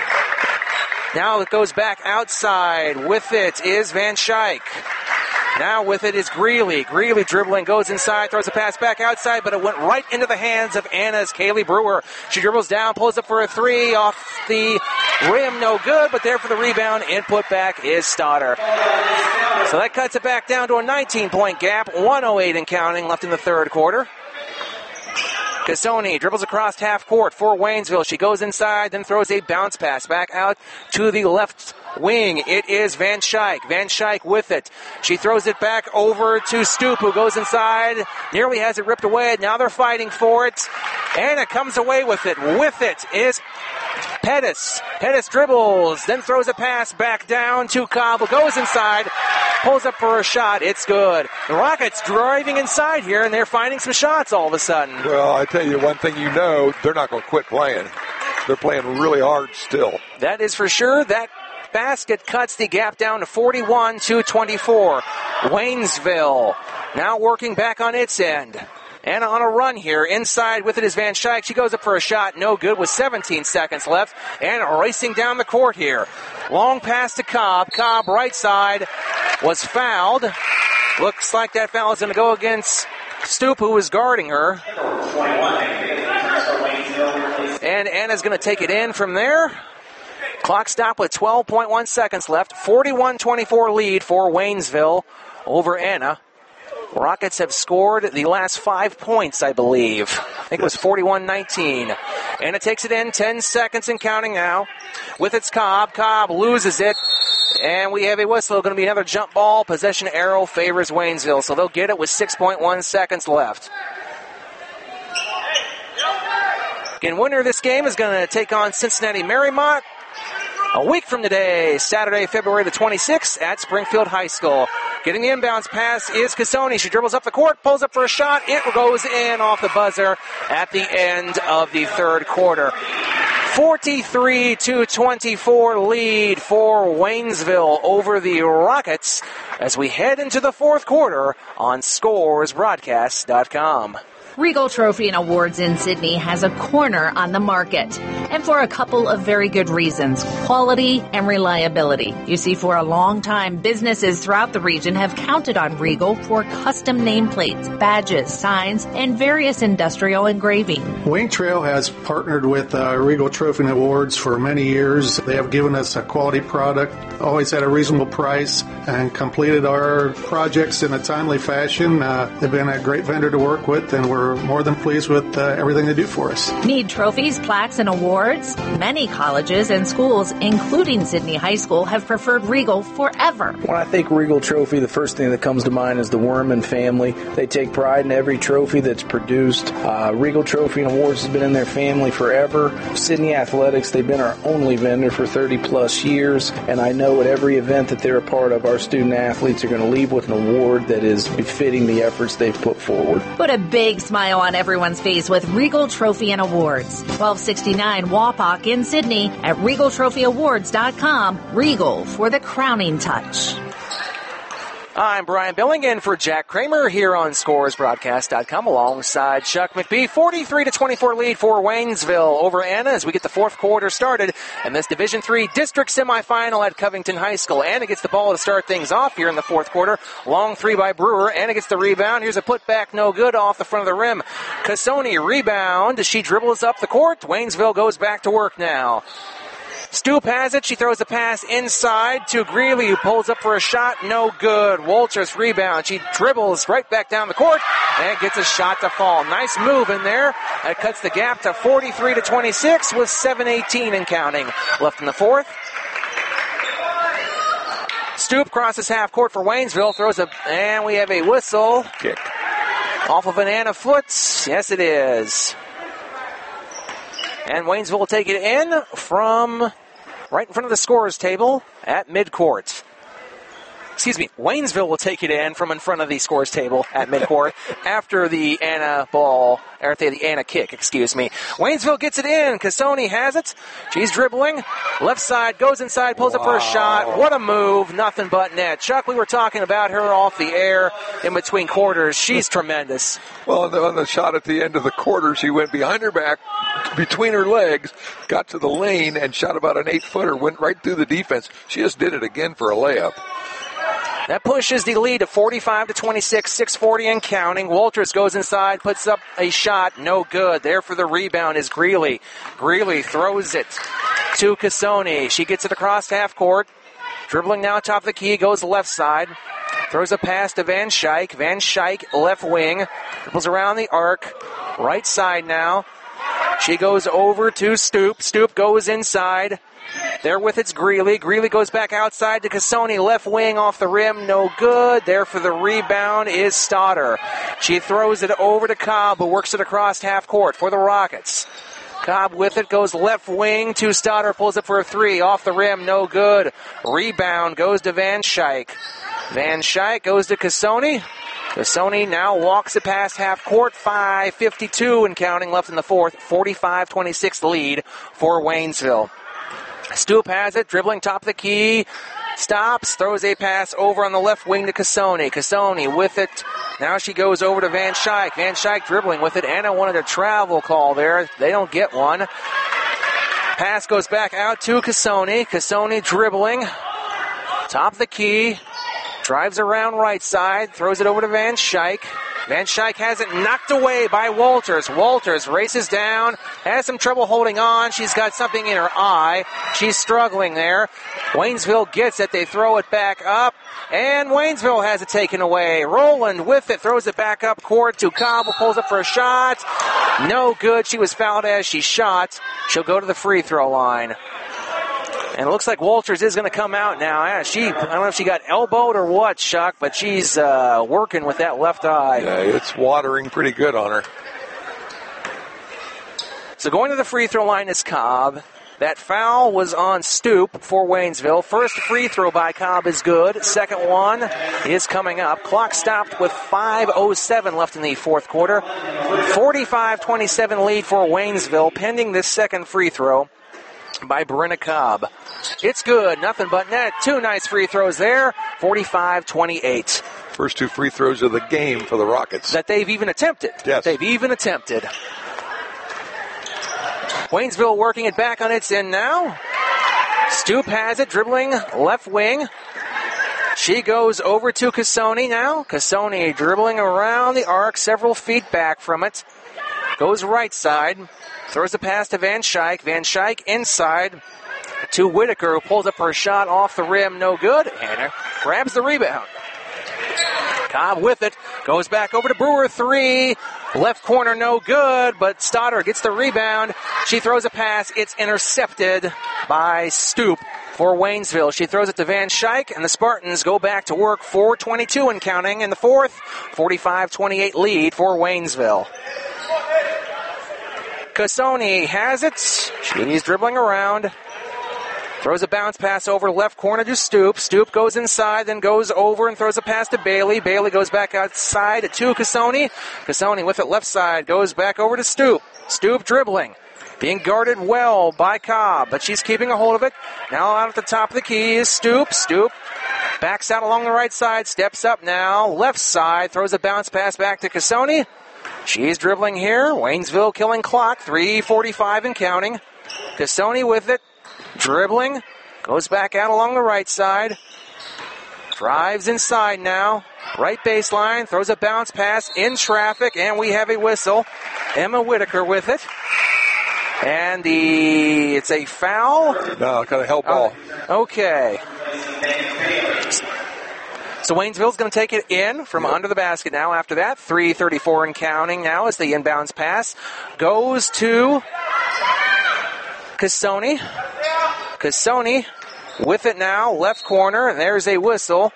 Now it goes back outside. With it is Van Schaik. Now with it is Greeley. Greeley dribbling, goes inside, throws a pass back outside, but it went right into the hands of Anna's Kaylee Brewer. She dribbles down, pulls up for a 3 off the rim, no good, but there for the rebound. Input back is Stoddard. So that cuts it back down to a 19-point gap, 1:08 and counting left in the third quarter. Cassoni dribbles across half court for Waynesville. She goes inside, then throws a bounce pass back out to the left wing. It is Van Schaik. Van Schaik with it. She throws it back over to Stoop, who goes inside, nearly has it ripped away. Now they're fighting for it. Anna comes away with it. With it is Pettis. Pettis dribbles, then throws a pass back down to Cobb, who goes inside, pulls up for a shot. It's good. The Rockets driving inside here, and they're finding some shots all of a sudden. Well, I tell you one thing you know, they're not going to quit playing. They're playing really hard still. That is for sure. That basket cuts the gap down to 41-24. Waynesville now working back on its end. Anna on a run here. Inside with it is Van Schaik. She goes up for a shot. No good with 17 seconds left. And racing down the court here. Long pass to Cobb. Cobb right side was fouled. Looks like that foul is going to go against Stoop, who was guarding her. And Anna's going to take it in from there. Clock stop with 12.1 seconds left. 41-24 lead for Waynesville over Anna. Rockets have scored the last 5 points, I believe. I think it was 41-19. Anna takes it in, 10 seconds and counting now. With its Cobb. Cobb loses it. And we have a whistle. Going to be another jump ball. Possession arrow favors Waynesville. So they'll get it with 6.1 seconds left. Again, winner of this game is going to take on Cincinnati Marymount a week from today, Saturday, February the 26th at Springfield High School. Getting the inbounds pass is Cassoni. She dribbles up the court, pulls up for a shot. It goes in off the buzzer at the end of the third quarter. 43-24 lead for Waynesville over the Rockets as we head into the fourth quarter on ScoresBroadcast.com. Regal Trophy and Awards in Sydney has a corner on the market, and for a couple of very good reasons: quality and reliability. You see, for a long time, businesses throughout the region have counted on Regal for custom nameplates, badges, signs, and various industrial engraving. Wing Trail has partnered with Regal Trophy and Awards for many years. They have given us a quality product, always at a reasonable price, and completed our projects in a timely fashion. They've been a great vendor to work with, and we're we're more than pleased with everything they do for us. Need trophies, plaques, and awards? Many colleges and schools, including Sidney High School, have preferred Regal forever. When I think Regal Trophy, the first thing that comes to mind is the Werman family. They take pride in every trophy that's produced. Regal Trophy and Awards has been in their family forever. Sidney Athletics, they've been our only vendor for 30 plus years, and I know at every event that they're a part of, our student athletes are going to leave with an award that is befitting the efforts they've put forward. Put a big smile on everyone's face with Regal Trophy and Awards. 1269 Wapak in Sydney at RegalTrophyAwards.com. Regal for the crowning touch. I'm Brian Billingen for Jack Kramer here on ScoresBroadcast.com alongside Chuck McBee. 43-24 lead for Waynesville over Anna as we get the fourth quarter started in this Division III district semifinal at Covington High School. Anna gets the ball to start things off here in the fourth quarter. Long three by Brewer. Anna gets the rebound. Here's a putback, no good, off the front of the rim. Cassoni rebound. She dribbles up the court. Waynesville goes back to work now. Stoop has it. She throws a pass inside to Greeley, who pulls up for a shot. No good. Walters rebound. She dribbles right back down the court and gets a shot to fall. Nice move in there. That cuts the gap to 43-26 with 7:18 and counting left in the fourth. Stoop crosses half court for Waynesville. And we have a whistle. Kick. Off of an Anna foot. Yes, it is. And Waynesville will take it in from right in front of the scorer's table at midcourt. Waynesville will take it in from in front of the scorer's table at midcourt after the Anna ball, or the Anna kick, Waynesville gets it in. Cassoni has it. She's dribbling. Left side, goes inside, pulls up for a shot. What a move. Nothing but net. Chuck, we were talking about her off the air in between quarters. She's tremendous. Well, on the shot at the end of the quarter, she went behind her back, between her legs, got to the lane, and shot about an 8-footer, went right through the defense. She just did it again for a layup. That pushes the lead to 45-26, 6:40 and counting. Walters goes inside, puts up a shot, no good. There for the rebound is Greeley. Greeley throws it to Cassoni. She gets it across half court. Dribbling now top of the key, goes left side. Throws a pass to Van Schaik. Van Schaik, left wing. Dribbles around the arc. Right side now. She goes over to Stoop. Stoop goes inside. There with it's Greeley. Greeley goes back outside to Cassoni. Left wing off the rim. No good. There for the rebound is Stoddard. She throws it over to Cobb, who works it across half court for the Rockets. Cobb with it, goes left wing to Stoddard. Pulls it for a three. Off the rim. No good. Rebound goes to Van Schaik. Van Schaik goes to Cassoni. Cassoni now walks it past half court. 5:52 and counting left in the fourth. 45-26 lead for Waynesville. Stoop has it, dribbling top of the key, stops, throws a pass over on the left wing to Cassoni. Cassoni with it. Now she goes over to Van Schaik. Van Schaik dribbling with it. Anna wanted a travel call there. They don't get one. Pass goes back out to Cassoni. Cassoni dribbling. Top of the key. Drives around right side. Throws it over to Van Schaik. Van Schaik has it knocked away by Walters. Walters races down, has some trouble holding on. She's got something in her eye. She's struggling there. Waynesville gets it. They throw it back up, and Waynesville has it taken away. Rowland with it, throws it back up court to Cobb, who pulls up for a shot. No good. She was fouled as she shot. She'll go to the free throw line. And it looks like Walters is going to come out now. I don't know if she got elbowed or what, Chuck, but she's working with that left eye. Yeah, it's watering pretty good on her. So going to the free throw line is Cobb. That foul was on Stoop for Waynesville. First free throw by Cobb is good. Second one is coming up. Clock stopped with 5:07 left in the fourth quarter. 45-27 lead for Waynesville, pending this second free throw by Brenna Cobb. It's good. Nothing but net. Two nice free throws there. 45-28. First two free throws of the game for the Rockets. That they've even attempted. Yes. Waynesville working it back on its end now. Stoop has it, dribbling left wing. She goes over to Cassoni now. Cassoni dribbling around the arc, several feet back from it. Goes right side. Throws the pass to Van Schaik. Van Schaik inside to Whitaker, who pulls up her shot off the rim. No good. Anna grabs the rebound. Cobb with it. Goes back over to Brewer. 3. Left corner, no good, but Stoddard gets the rebound. She throws a pass. It's intercepted by Stoop for Waynesville. She throws it to Van Schaik, and the Spartans go back to work. 4:22 and counting in the fourth. 45-28 lead for Waynesville. Cassoni has it. She's dribbling around. Throws a bounce pass over left corner to Stoop. Stoop goes inside, then goes over and throws a pass to Bailey. Bailey goes back outside to Cassoni. Cassoni with it left side goes back over to Stoop. Stoop dribbling. Being guarded well by Cobb, but she's keeping a hold of it. Now out at the top of the key is Stoop. Stoop backs out along the right side, steps up now. Left side, throws a bounce pass back to Cassoni. She's dribbling here. Waynesville killing clock. 3:45 and counting. Cassoni with it. Dribbling. Goes back out along the right side. Drives inside now. Right baseline. Throws a bounce pass in traffic. And we have a whistle. Emma Whitaker with it. And it's a foul. No, kind of help ball. Okay. So Waynesville's going to take it in from under the basket now after that. 3:34 and counting now as the inbounds pass goes to Cassoni. Cassoni with it now, left corner, and there's a whistle.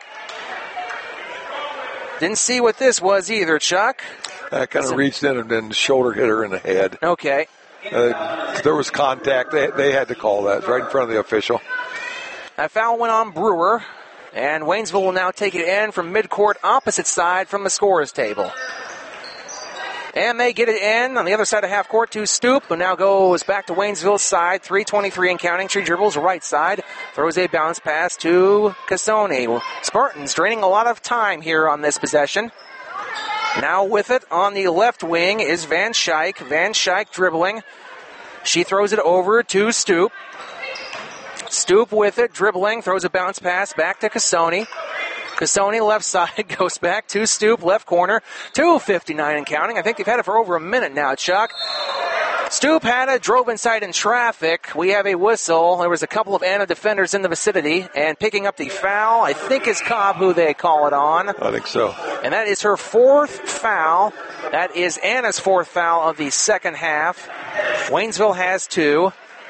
Didn't see what this was either, Chuck. Kind of reached in and then shoulder hit her in the head. Okay. There was contact. They had to call that right in front of the official. That foul went on Brewer, and Waynesville will now take it in from midcourt opposite side from the scorer's table. And they get it in on the other side of half court to Stoop, who now goes back to Waynesville's side. 3:23 and counting. She dribbles right side. Throws a bounce pass to Cassoni. Spartans draining a lot of time here on this possession. Now with it on the left wing is Van Schaik. Van Schaik dribbling. She throws it over to Stoop. Stoop with it, dribbling. Throws a bounce pass back to Cassoni. Cassoni left side goes back to Stoop, left corner. 2:59 and counting. I think they've had it for over a minute now, Chuck. Stoop had it, drove inside in traffic. We have a whistle. There was a couple of Anna defenders in the vicinity, and picking up the foul, I think is Cobb who they call it on. I think so. And that is her fourth foul. That is Anna's fourth foul of the second half. Waynesville has 2.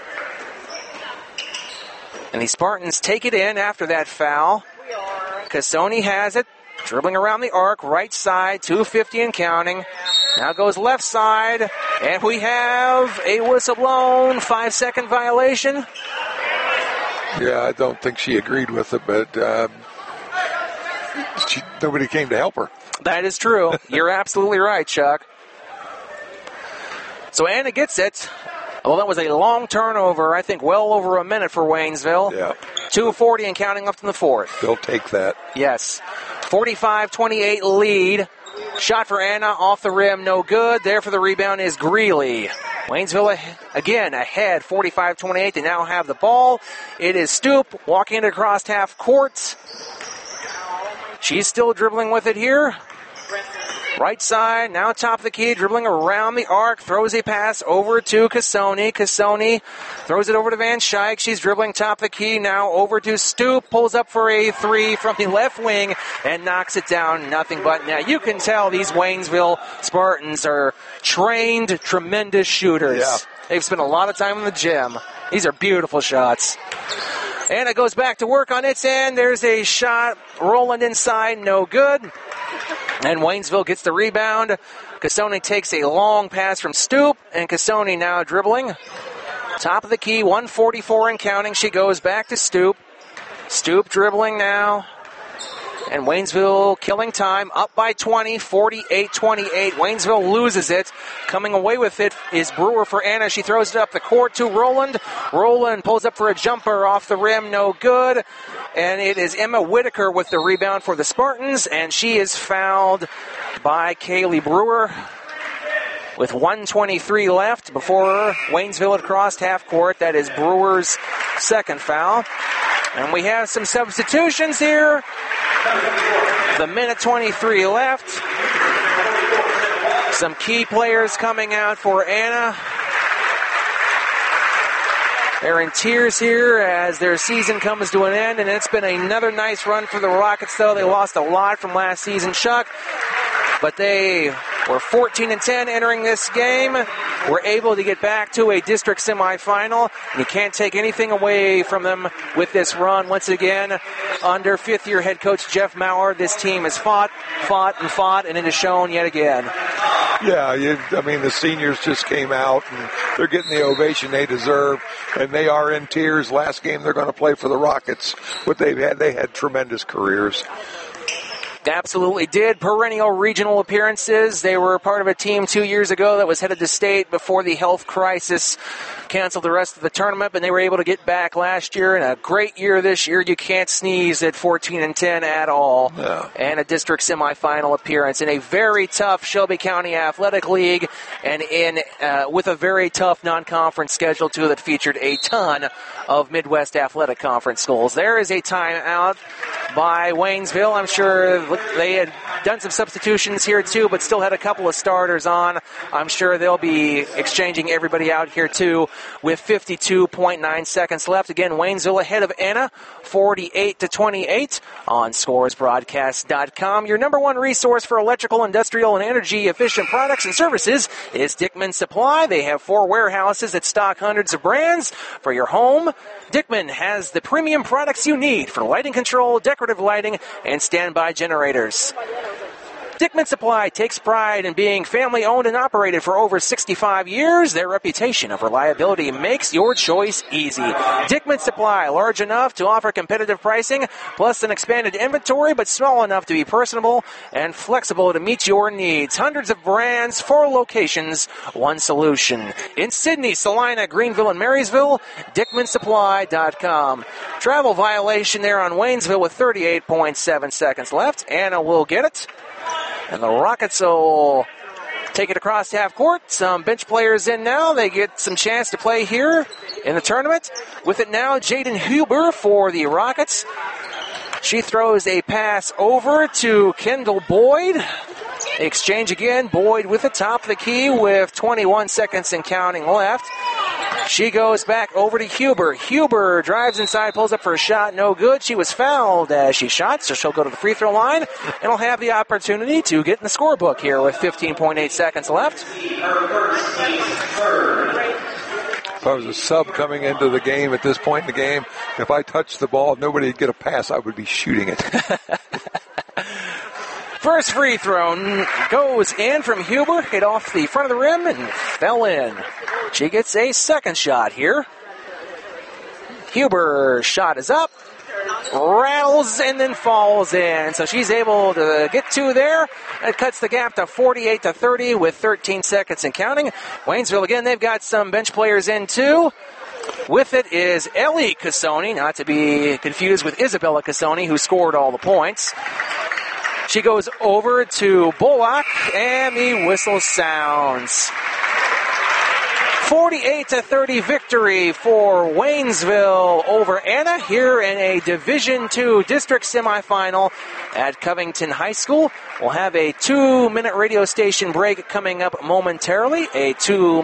And the Spartans take it in after that foul. Cassoni has it, dribbling around the arc, right side, 2:50 and counting. Now goes left side, and we have a whistle blown, 5-second violation. Yeah, I don't think she agreed with it, but nobody came to help her. That is true. You're absolutely right, Chuck. So Anna gets it. Well, that was a long turnover, I think well over a minute for Waynesville. Yeah. 2:40 and counting up to the fourth. They'll take that. Yes. 45-28 lead. Shot for Anna off the rim, no good. There for the rebound is Greeley. Waynesville again ahead, 45-28. They now have the ball. It is Stoop walking it across half court. She's still dribbling with it here. Right side, now top of the key, dribbling around the arc, throws a pass over to Cassoni. Cassoni throws it over to Van Schaik. She's dribbling top of the key, now over to Stoop, pulls up for a 3 from the left wing and knocks it down. Nothing but net. You can tell these Waynesville Spartans are trained, tremendous shooters. Yeah. They've spent a lot of time in the gym. These are beautiful shots. And it goes back to work on its end. There's a shot. Roland inside, no good. And Waynesville gets the rebound. Cassoni takes a long pass from Stoop. And Cassoni now dribbling. Top of the key, 1:44 and counting. She goes back to Stoop. Stoop dribbling now. And Waynesville killing time, up by 20, 48-28. Waynesville loses it. Coming away with it is Brewer for Anna. She throws it up the court to Roland. Roland pulls up for a jumper off the rim, no good. And it is Emma Whitaker with the rebound for the Spartans, and she is fouled by Kaylee Brewer with 1:23 left before Waynesville had crossed half court. That is Brewer's second foul. And we have some substitutions here. The minute 23 left. Some key players coming out for Anna. They're in tears here as their season comes to an end, and it's been another nice run for the Rockets, though. They lost a lot from last season, Chuck, but they were 14-10 entering this game. Were able to get back to a district semifinal, and you can't take anything away from them with this run. Once again, under fifth-year head coach Jeff Maurer, this team has fought, and it has shown yet again. Yeah, the seniors just came out, and they're getting the ovation they deserve, and they are in tears. Last game they're going to play for the Rockets. What they had tremendous careers. Absolutely did. Perennial regional appearances. They were part of a team 2 years ago that was headed to state before the health crisis canceled the rest of the tournament, but they were able to get back last year, and a great year this year. You can't sneeze at 14-10 at all. No. And a district semifinal appearance in a very tough Shelby County Athletic League, and with a very tough non-conference schedule, too, that featured a ton of Midwest Athletic Conference schools. There is a timeout by Waynesville. I'm sure they had done some substitutions here, too, but still had a couple of starters on. I'm sure they'll be exchanging everybody out here, too, with 52.9 seconds left. Again, Waynesville ahead of Anna, 48-28 on scoresbroadcast.com. Your number one resource for electrical, industrial, and energy-efficient products and services is Dickman Supply. They have 4 warehouses that stock hundreds of brands for your home. Dickman has the premium products you need for lighting control, decorative lighting, and standby generators. Dickman Supply takes pride in being family-owned and operated for over 65 years. Their reputation of reliability makes your choice easy. Dickman Supply, large enough to offer competitive pricing, plus an expanded inventory, but small enough to be personable and flexible to meet your needs. Hundreds of brands, 4 locations, 1 solution. In Sidney, Salina, Greenville, and Marysville, DickmanSupply.com. Travel violation there on Waynesville with 38.7 seconds left. Anna will get it. And the Rockets will take it across half court. Some bench players in now. They get some chance to play here in the tournament. With it now, Jaden Huber for the Rockets. She throws a pass over to Kendall Boyd. Exchange again. Boyd with the top of the key with 21 seconds and counting left. She goes back over to Huber. Huber drives inside, pulls up for a shot. No good. She was fouled as she shot, so she'll go to the free throw line and will have the opportunity to get in the scorebook here with 15.8 seconds left. If I was a sub coming into the game at this point in the game, if I touched the ball, nobody would get a pass, I would be shooting it. First free throw goes in from Huber, hit off the front of the rim and fell in. She gets a second shot here. Huber's shot is up, rattles, and then falls in. So she's able to get 2 there. That cuts the gap to 48-30 with 13 seconds and counting. Waynesville, again, they've got some bench players in too. With it is Ellie Cassoni, not to be confused with Isabella Cassoni, who scored all the points. She goes over to Bullock, and the whistle sounds. 48-30 victory for Waynesville over Anna here in a Division II district semifinal at Covington High School. We'll have a 2-minute radio station break coming up momentarily. Again,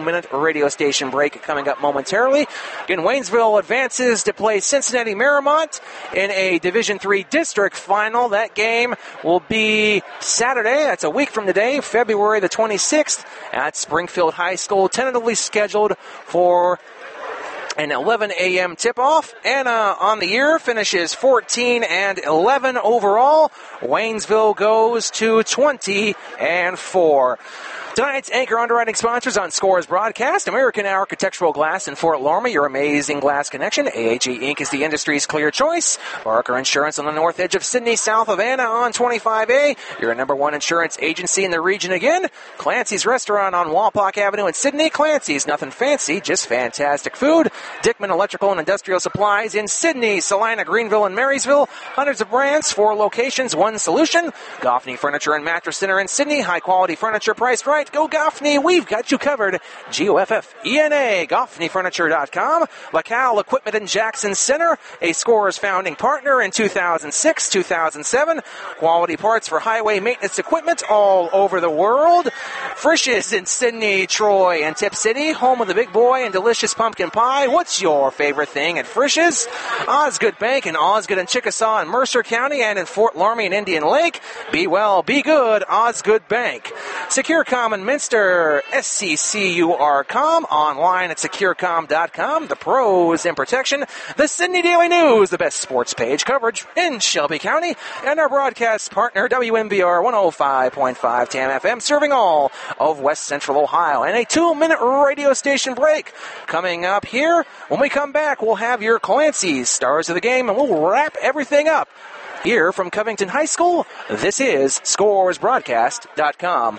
Waynesville advances to play Cincinnati Marymount in a Division III district final. That game will be Saturday. That's a week from today, February the 26th at Springfield High School, tentatively scheduled for an 11 a.m. tip-off. Anna on the year finishes 14-11 overall. Waynesville goes to 20-4. Tonight's anchor underwriting sponsors on Scores Broadcast, American Architectural Glass in Fort Loramie, your amazing glass connection. AAG Inc. is the industry's clear choice. Barker Insurance on the north edge of Sidney, south of Anna on 25A. Your number one insurance agency in the region again. Clancy's Restaurant on Walpock Avenue in Sidney. Clancy's, nothing fancy, just fantastic food. Dickman Electrical and Industrial Supplies in Sidney, Salina, Greenville, and Marysville. Hundreds of brands, 4 locations, 1 solution. Goffney Furniture and Mattress Center in Sidney. High-quality furniture priced right. Go Goffney, we've got you covered. Goffney, Goffneyfurniture.com. LaCal Equipment in Jackson Center, a Scores founding partner in 2006, 2007. Quality parts for highway maintenance equipment all over the world. Frisch's in Sydney, Troy, and Tip City, home of the big boy and delicious pumpkin pie. What's your favorite thing at Frisch's? Osgood Bank in Osgood and Chickasaw in Mercer County and in Fort Laramie and Indian Lake. Be well, be good, Osgood Bank. SecureCom in Minster, SCCUR.com, online at securecom.com. The pros in protection. The Sydney Daily News, the best sports page coverage in Shelby County. And our broadcast partner, WMVR 105.5 TAM FM, serving all of West Central Ohio. And a 2-minute radio station break coming up here. When we come back, we'll have your Clancy's Stars of the Game, and we'll wrap everything up here from Covington High School. This is ScoresBroadcast.com.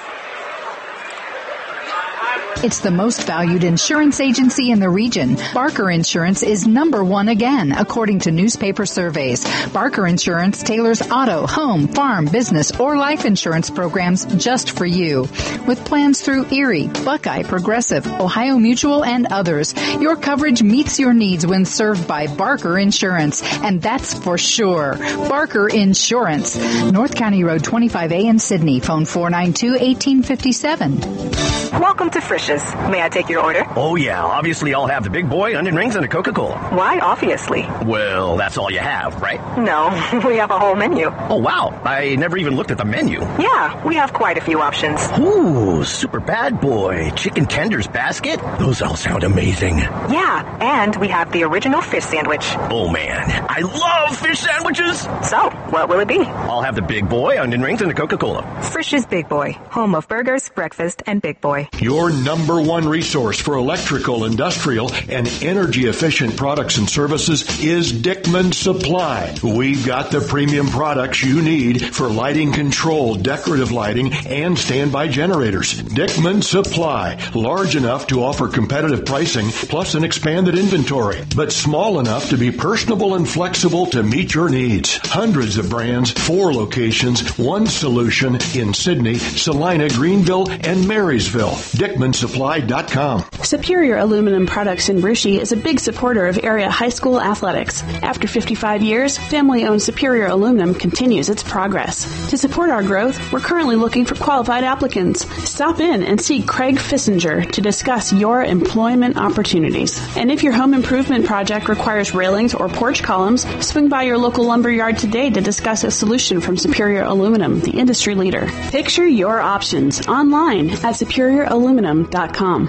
It's the most valued insurance agency in the region. Barker Insurance is #1 again, according to newspaper surveys. Barker Insurance tailors auto, home, farm, business, or life insurance programs just for you. With plans through Erie, Buckeye, Progressive, Ohio Mutual, and others, your coverage meets your needs when served by Barker Insurance, and that's for sure. Barker Insurance. North County Road 25A in Sydney. Phone 492-1857. Welcome to Frisch's. May I take your order? Oh, yeah. Obviously, I'll have the big boy, onion rings, and a Coca-Cola. Why obviously? Well, that's all you have, right? No, we have a whole menu. Oh, wow. I never even looked at the menu. Yeah, we have quite a few options. Ooh, super bad boy. Chicken tenders basket? Those all sound amazing. Yeah, and we have the original fish sandwich. Oh, man. I love fish sandwiches. So, what will it be? I'll have the big boy, onion rings, and a Coca-Cola. Frisch's Big Boy, home of burgers, breakfast, and Big Boy. Your #1 resource for electrical, industrial, and energy-efficient products and services is Dickman Supply. We've got the premium products you need for lighting control, decorative lighting, and standby generators. Dickman Supply, large enough to offer competitive pricing plus an expanded inventory, but small enough to be personable and flexible to meet your needs. Hundreds of brands, 4 locations, 1 solution in Sydney, Salina, Greenville, and Marysville. DickmanSupply.com. Superior Aluminum Products in Brushy is a big supporter of area high school athletics. After 55 years, family-owned Superior Aluminum continues its progress. To support our growth, we're currently looking for qualified applicants. Stop in and see Craig Fissinger to discuss your employment opportunities. And if your home improvement project requires railings or porch columns, swing by your local lumber yard today to discuss a solution from Superior Aluminum, the industry leader. Picture your options online at SuperiorAluminum.com.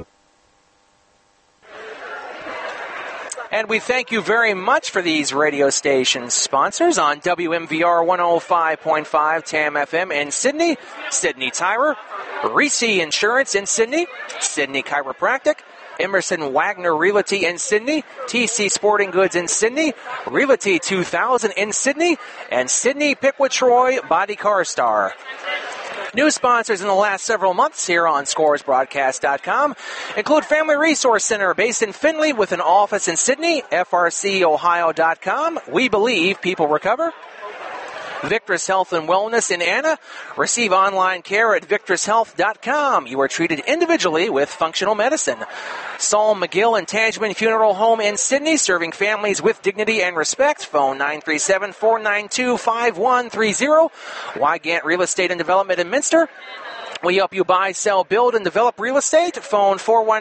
And we thank you very much for these radio station sponsors on WMVR 105.5 TAM FM in Sydney, Sydney Tire, Reese Insurance in Sydney, Sydney Chiropractic, Emerson Wagner Realty in Sydney, TC Sporting Goods in Sydney, Realty 2000 in Sydney, and Sydney Pickwood Troy Body Car Star. New sponsors in the last several months here on ScoresBroadcast.com include Family Resource Center based in Findlay with an office in Sydney, FRCOhio.com. We believe people recover. Victress Health and Wellness in Anna. Receive online care at victresshealth.com. You are treated individually with functional medicine. Saul McGill and Tajman Funeral Home in Sydney, serving families with dignity and respect. Phone 937-492-5130. Wygant Real Estate and Development in Minster. We help you buy, sell, build, and develop real estate. Phone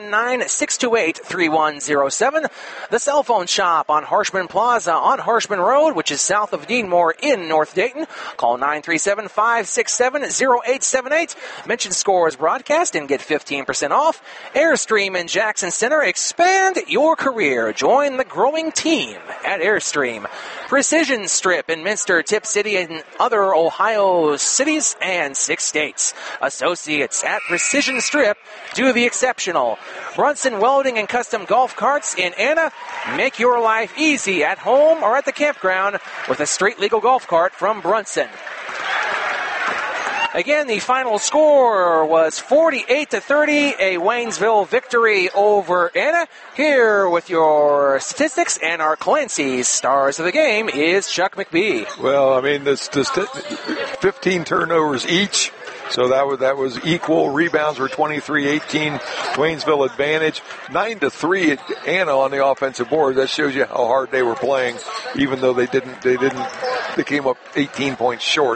419-628-3107. The Cell Phone Shop on Harshman Plaza on Harshman Road, which is south of Deanmore in North Dayton. Call 937-567-0878. Mention Scores Broadcast and get 15% off. Airstream in Jackson Center. Expand your career. Join the growing team at Airstream. Precision Strip in Minster, Tip City, and other Ohio cities and 6 states. Associates at Precision Strip do the exceptional. Brunson Welding and Custom Golf Carts in Anna. Make your life easy at home or at the campground with a straight legal golf cart from Brunson. Again, the final score was 48-30, a Waynesville victory over Anna. Here with your statistics and our Clancy's Stars of the Game is Chuck McBee. Well, I mean, 15 turnovers each. So that was equal. Rebounds were 23-18. Waynesville advantage. 9-3 at Anna on the offensive board. That shows you how hard they were playing, even though they came up 18 points short.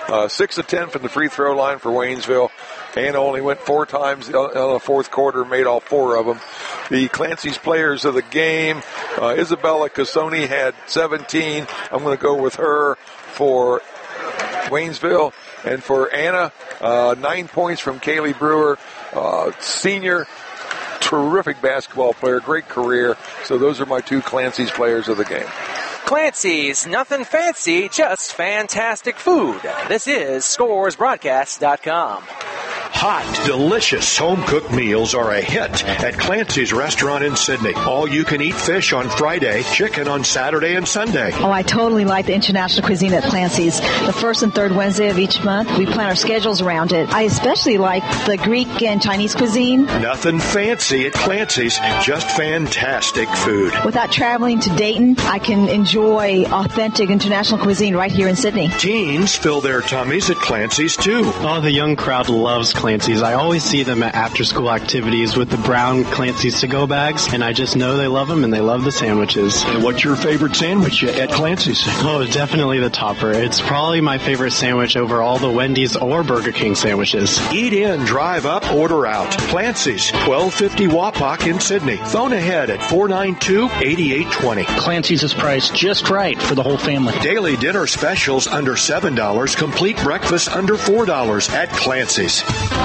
6 of 10 from the free throw line for Waynesville. Anna only went 4 times in the fourth quarter, made all 4 of them. The Clancy's players of the game, Isabella Cassoni had 17. I'm going to go with her for Waynesville. And for Anna, 9 points from Kaylee Brewer, senior, terrific basketball player, great career. So those are my 2 Clancy's players of the game. Clancy's, nothing fancy, just fantastic food. This is ScoresBroadcast.com. Hot, delicious home-cooked meals are a hit at Clancy's Restaurant in Sydney. All-you-can-eat fish on Friday, chicken on Saturday and Sunday. Oh, I totally like the international cuisine at Clancy's. The first and third Wednesday of each month, we plan our schedules around it. I especially like the Greek and Chinese cuisine. Nothing fancy at Clancy's, just fantastic food. Without traveling to Dayton, I can enjoy authentic international cuisine right here in Sydney. Teens fill their tummies at Clancy's, too. Oh, the young crowd loves Clancy's. I always see them at after-school activities with the brown Clancy's to-go bags, and I just know they love them and they love the sandwiches. And what's your favorite sandwich at Clancy's? Oh, definitely the topper. It's probably my favorite sandwich over all the Wendy's or Burger King sandwiches. Eat in, drive up, order out. Clancy's, 1250 Wapak in Sydney. Phone ahead at 492-8820. Clancy's is priced just right for the whole family. Daily dinner specials under $7, complete breakfast under $4 at Clancy's.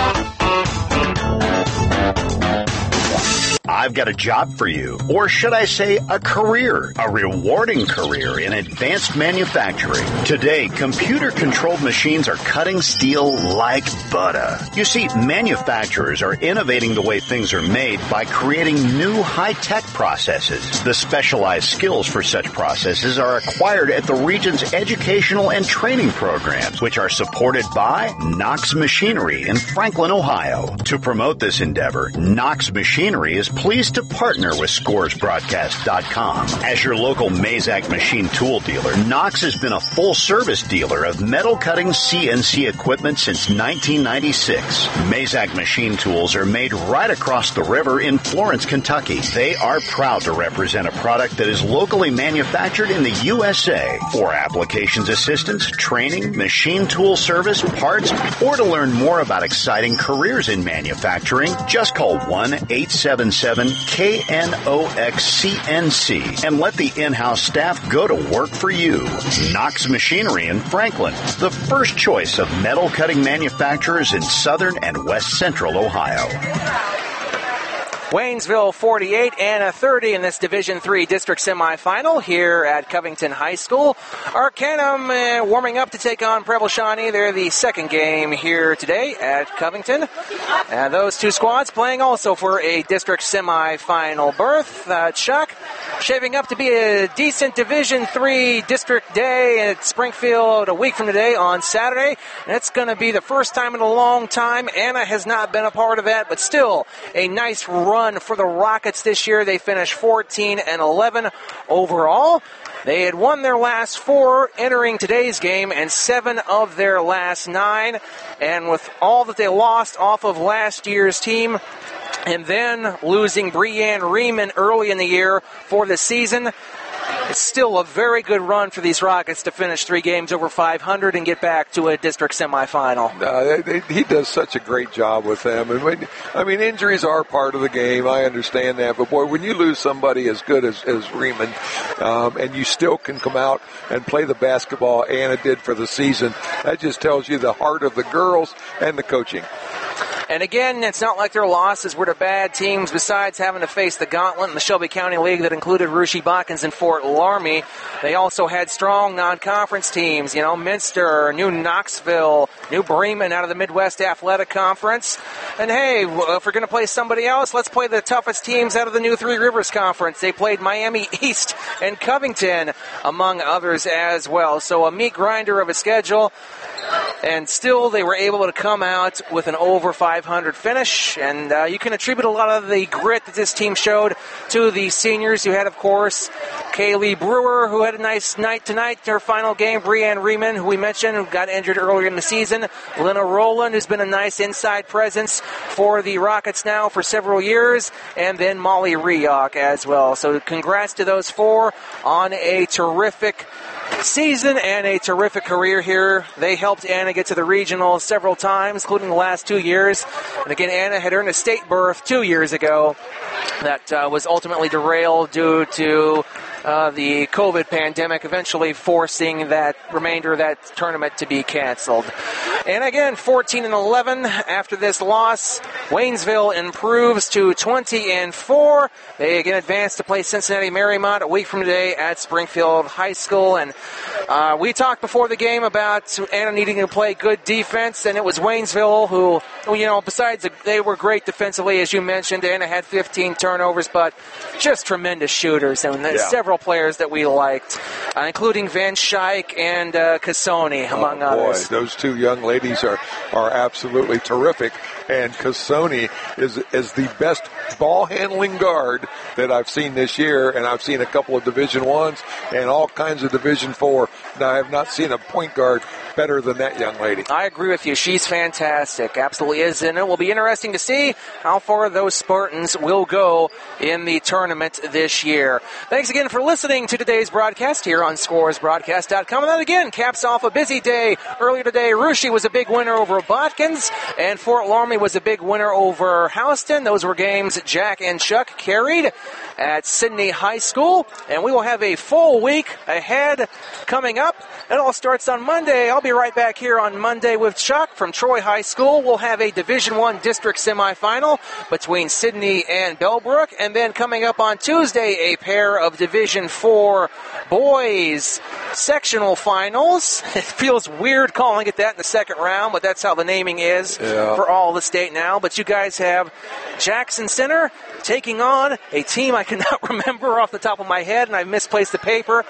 I've got a job for you, or should I say a career, a rewarding career in advanced manufacturing. Today, computer-controlled machines are cutting steel like butter. You see, manufacturers are innovating the way things are made by creating new high-tech processes. The specialized skills for such processes are acquired at the region's educational and training programs, which are supported by Knox Machinery in Franklin, Ohio. To promote this endeavor, Knox Machinery is pleased to partner with ScoresBroadcast.com. As your local Mazak machine tool dealer, Knox has been a full-service dealer of metal-cutting CNC equipment since 1996. Mazak machine tools are made right across the river in Florence, Kentucky. They are proud to represent a product that is locally manufactured in the USA. For applications assistance, training, machine tool service, parts, or to learn more about exciting careers in manufacturing, just call 1-877-KNOX-CNC and let the in-house staff go to work for you. Knox Machinery in Franklin, the first choice of metal cutting manufacturers in southern and west central Ohio. Waynesville 48 and a 30 in this Division III district semifinal here at Covington High School. Arcanum warming up to take on Preble Shawnee. They're the second game here today at Covington. And those two squads playing also for a district semifinal berth. Chuck, shaping up to be a decent Division III district day at Springfield a week from today on Saturday. And it's going to be the first time in a long time. Anna has not been a part of that, but still a nice run for the Rockets this year. They finished 14-11 overall. They had won their last 4 entering today's game and 7 of their last 9. And with all that they lost off of last year's team, and then losing Breanne Riemann early in the year for the season, it's still a very good run for these Rockets to finish 3 games over 500 and get back to a district semifinal. He does such a great job with them. And injuries are part of the game. I understand that. But, boy, when you lose somebody as good as Riemann, and you still can come out and play the basketball Anna did for the season, that just tells you the heart of the girls and the coaching. And again, it's not like their losses were to bad teams besides having to face the gauntlet in the Shelby County League that included Russia Botkins and Fort Laramie. They also had strong non-conference teams, Minster, New Knoxville, New Bremen out of the Midwest Athletic Conference. And hey, if we're going to play somebody else, let's play the toughest teams out of the New Three Rivers Conference. They played Miami East and Covington, among others as well. So a meat grinder of a schedule. And still, they were able to come out with an over 500 finish. And you can attribute a lot of the grit that this team showed to the seniors. You had, of course, Kaylee Brewer, who had a nice night tonight, her final game. Breanne Riemann, who we mentioned, who got injured earlier in the season. Lena Rowland, who's been a nice inside presence for the Rockets now for several years. And then Molly Rioch as well. So congrats to those 4 on a terrific season and a terrific career here. They helped Anna get to the regional several times, including the last 2 years. And again, Anna had earned a state berth 2 years ago that was ultimately derailed due to the COVID pandemic, eventually forcing that remainder of that tournament to be canceled. And again, 14-11 after this loss. Waynesville improves to 20-4. They again advance to play Cincinnati Marymount a week from today at Springfield High School. And we talked before the game about Anna needing to play good defense, and it was Waynesville who, besides they were great defensively, as you mentioned. Anna had 15 turnovers, but just tremendous shooters, and several players that we liked, including Van Schaik and Cassoni, among others. Those two young ladies are absolutely terrific, and Cassoni is the best ball-handling guard that I've seen this year, and I've seen a couple of Division I's and all kinds of Division IV. Now, I have not seen a point guard better than that young lady. I agree with you. She's fantastic. Absolutely is. And it will be interesting to see how far those Spartans will go in the tournament this year. Thanks again for listening to today's broadcast here on ScoresBroadcast.com. And that again caps off a busy day. Earlier today, Russia was a big winner over Botkins, and Fort Laramie was a big winner over Houston. Those were games Jack and Chuck carried at Sydney High School. And we will have a full week ahead coming up. It all starts on Monday. I'll be right back here on Monday with Chuck from Troy High School. We'll have a Division I district semifinal between Sydney and Bellbrook. And then coming up on Tuesday, a pair of Division IV boys sectional finals. It feels weird calling it that in the second round, but that's how the naming is for all the state now. But you guys have Jackson Center taking on a team I cannot remember off the top of my head, and I misplaced the paper.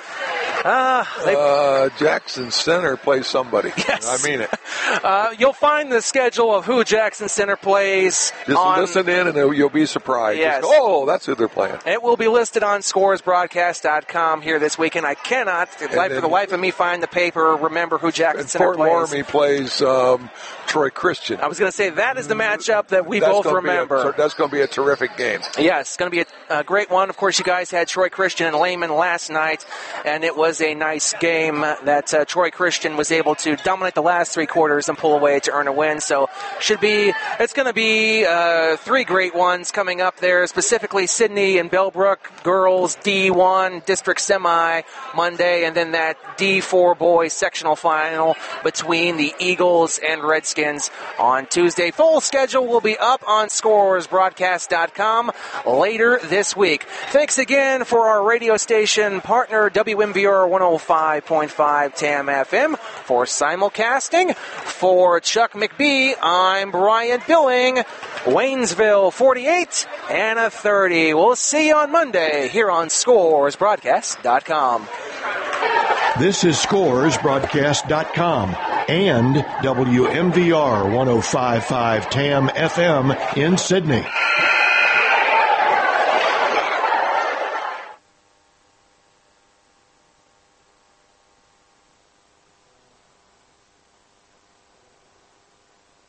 Jackson Center plays somebody. Yes. I mean it. You'll find the schedule of who Jackson Center plays. Just listen in and you'll be surprised. Yes. That's who they're playing. It will be listed on ScoresBroadcast.com here this weekend. I cannot, for the life of me, find the paper, remember who Jackson Center plays. Fort Laramie plays Troy Christian. I was going to say, that is the matchup that we both remember. That's going to be a terrific game. Yes, it's going to be a great one. Of course, you guys had Troy Christian and Lehman last night, and it was a nice game that Troy Christian was able to dominate the last three quarters and pull away to earn a win. So it's going to be three great ones coming up there, specifically Sydney and Bellbrook girls D1 district semi Monday, and then that D4 boys sectional final between the Eagles and Redskins on Tuesday. Full schedule will be up on ScoresBroadcast.com later this week. Thanks again for our radio station partner, WMVR 105.5 TAM FM, for simulcasting. For Chuck McBee, I'm Brian Billing. Waynesville 48 and a 30. We'll see you on Monday here on ScoresBroadcast.com. This is ScoresBroadcast.com and WMVR 105.5 TAM FM in Sydney.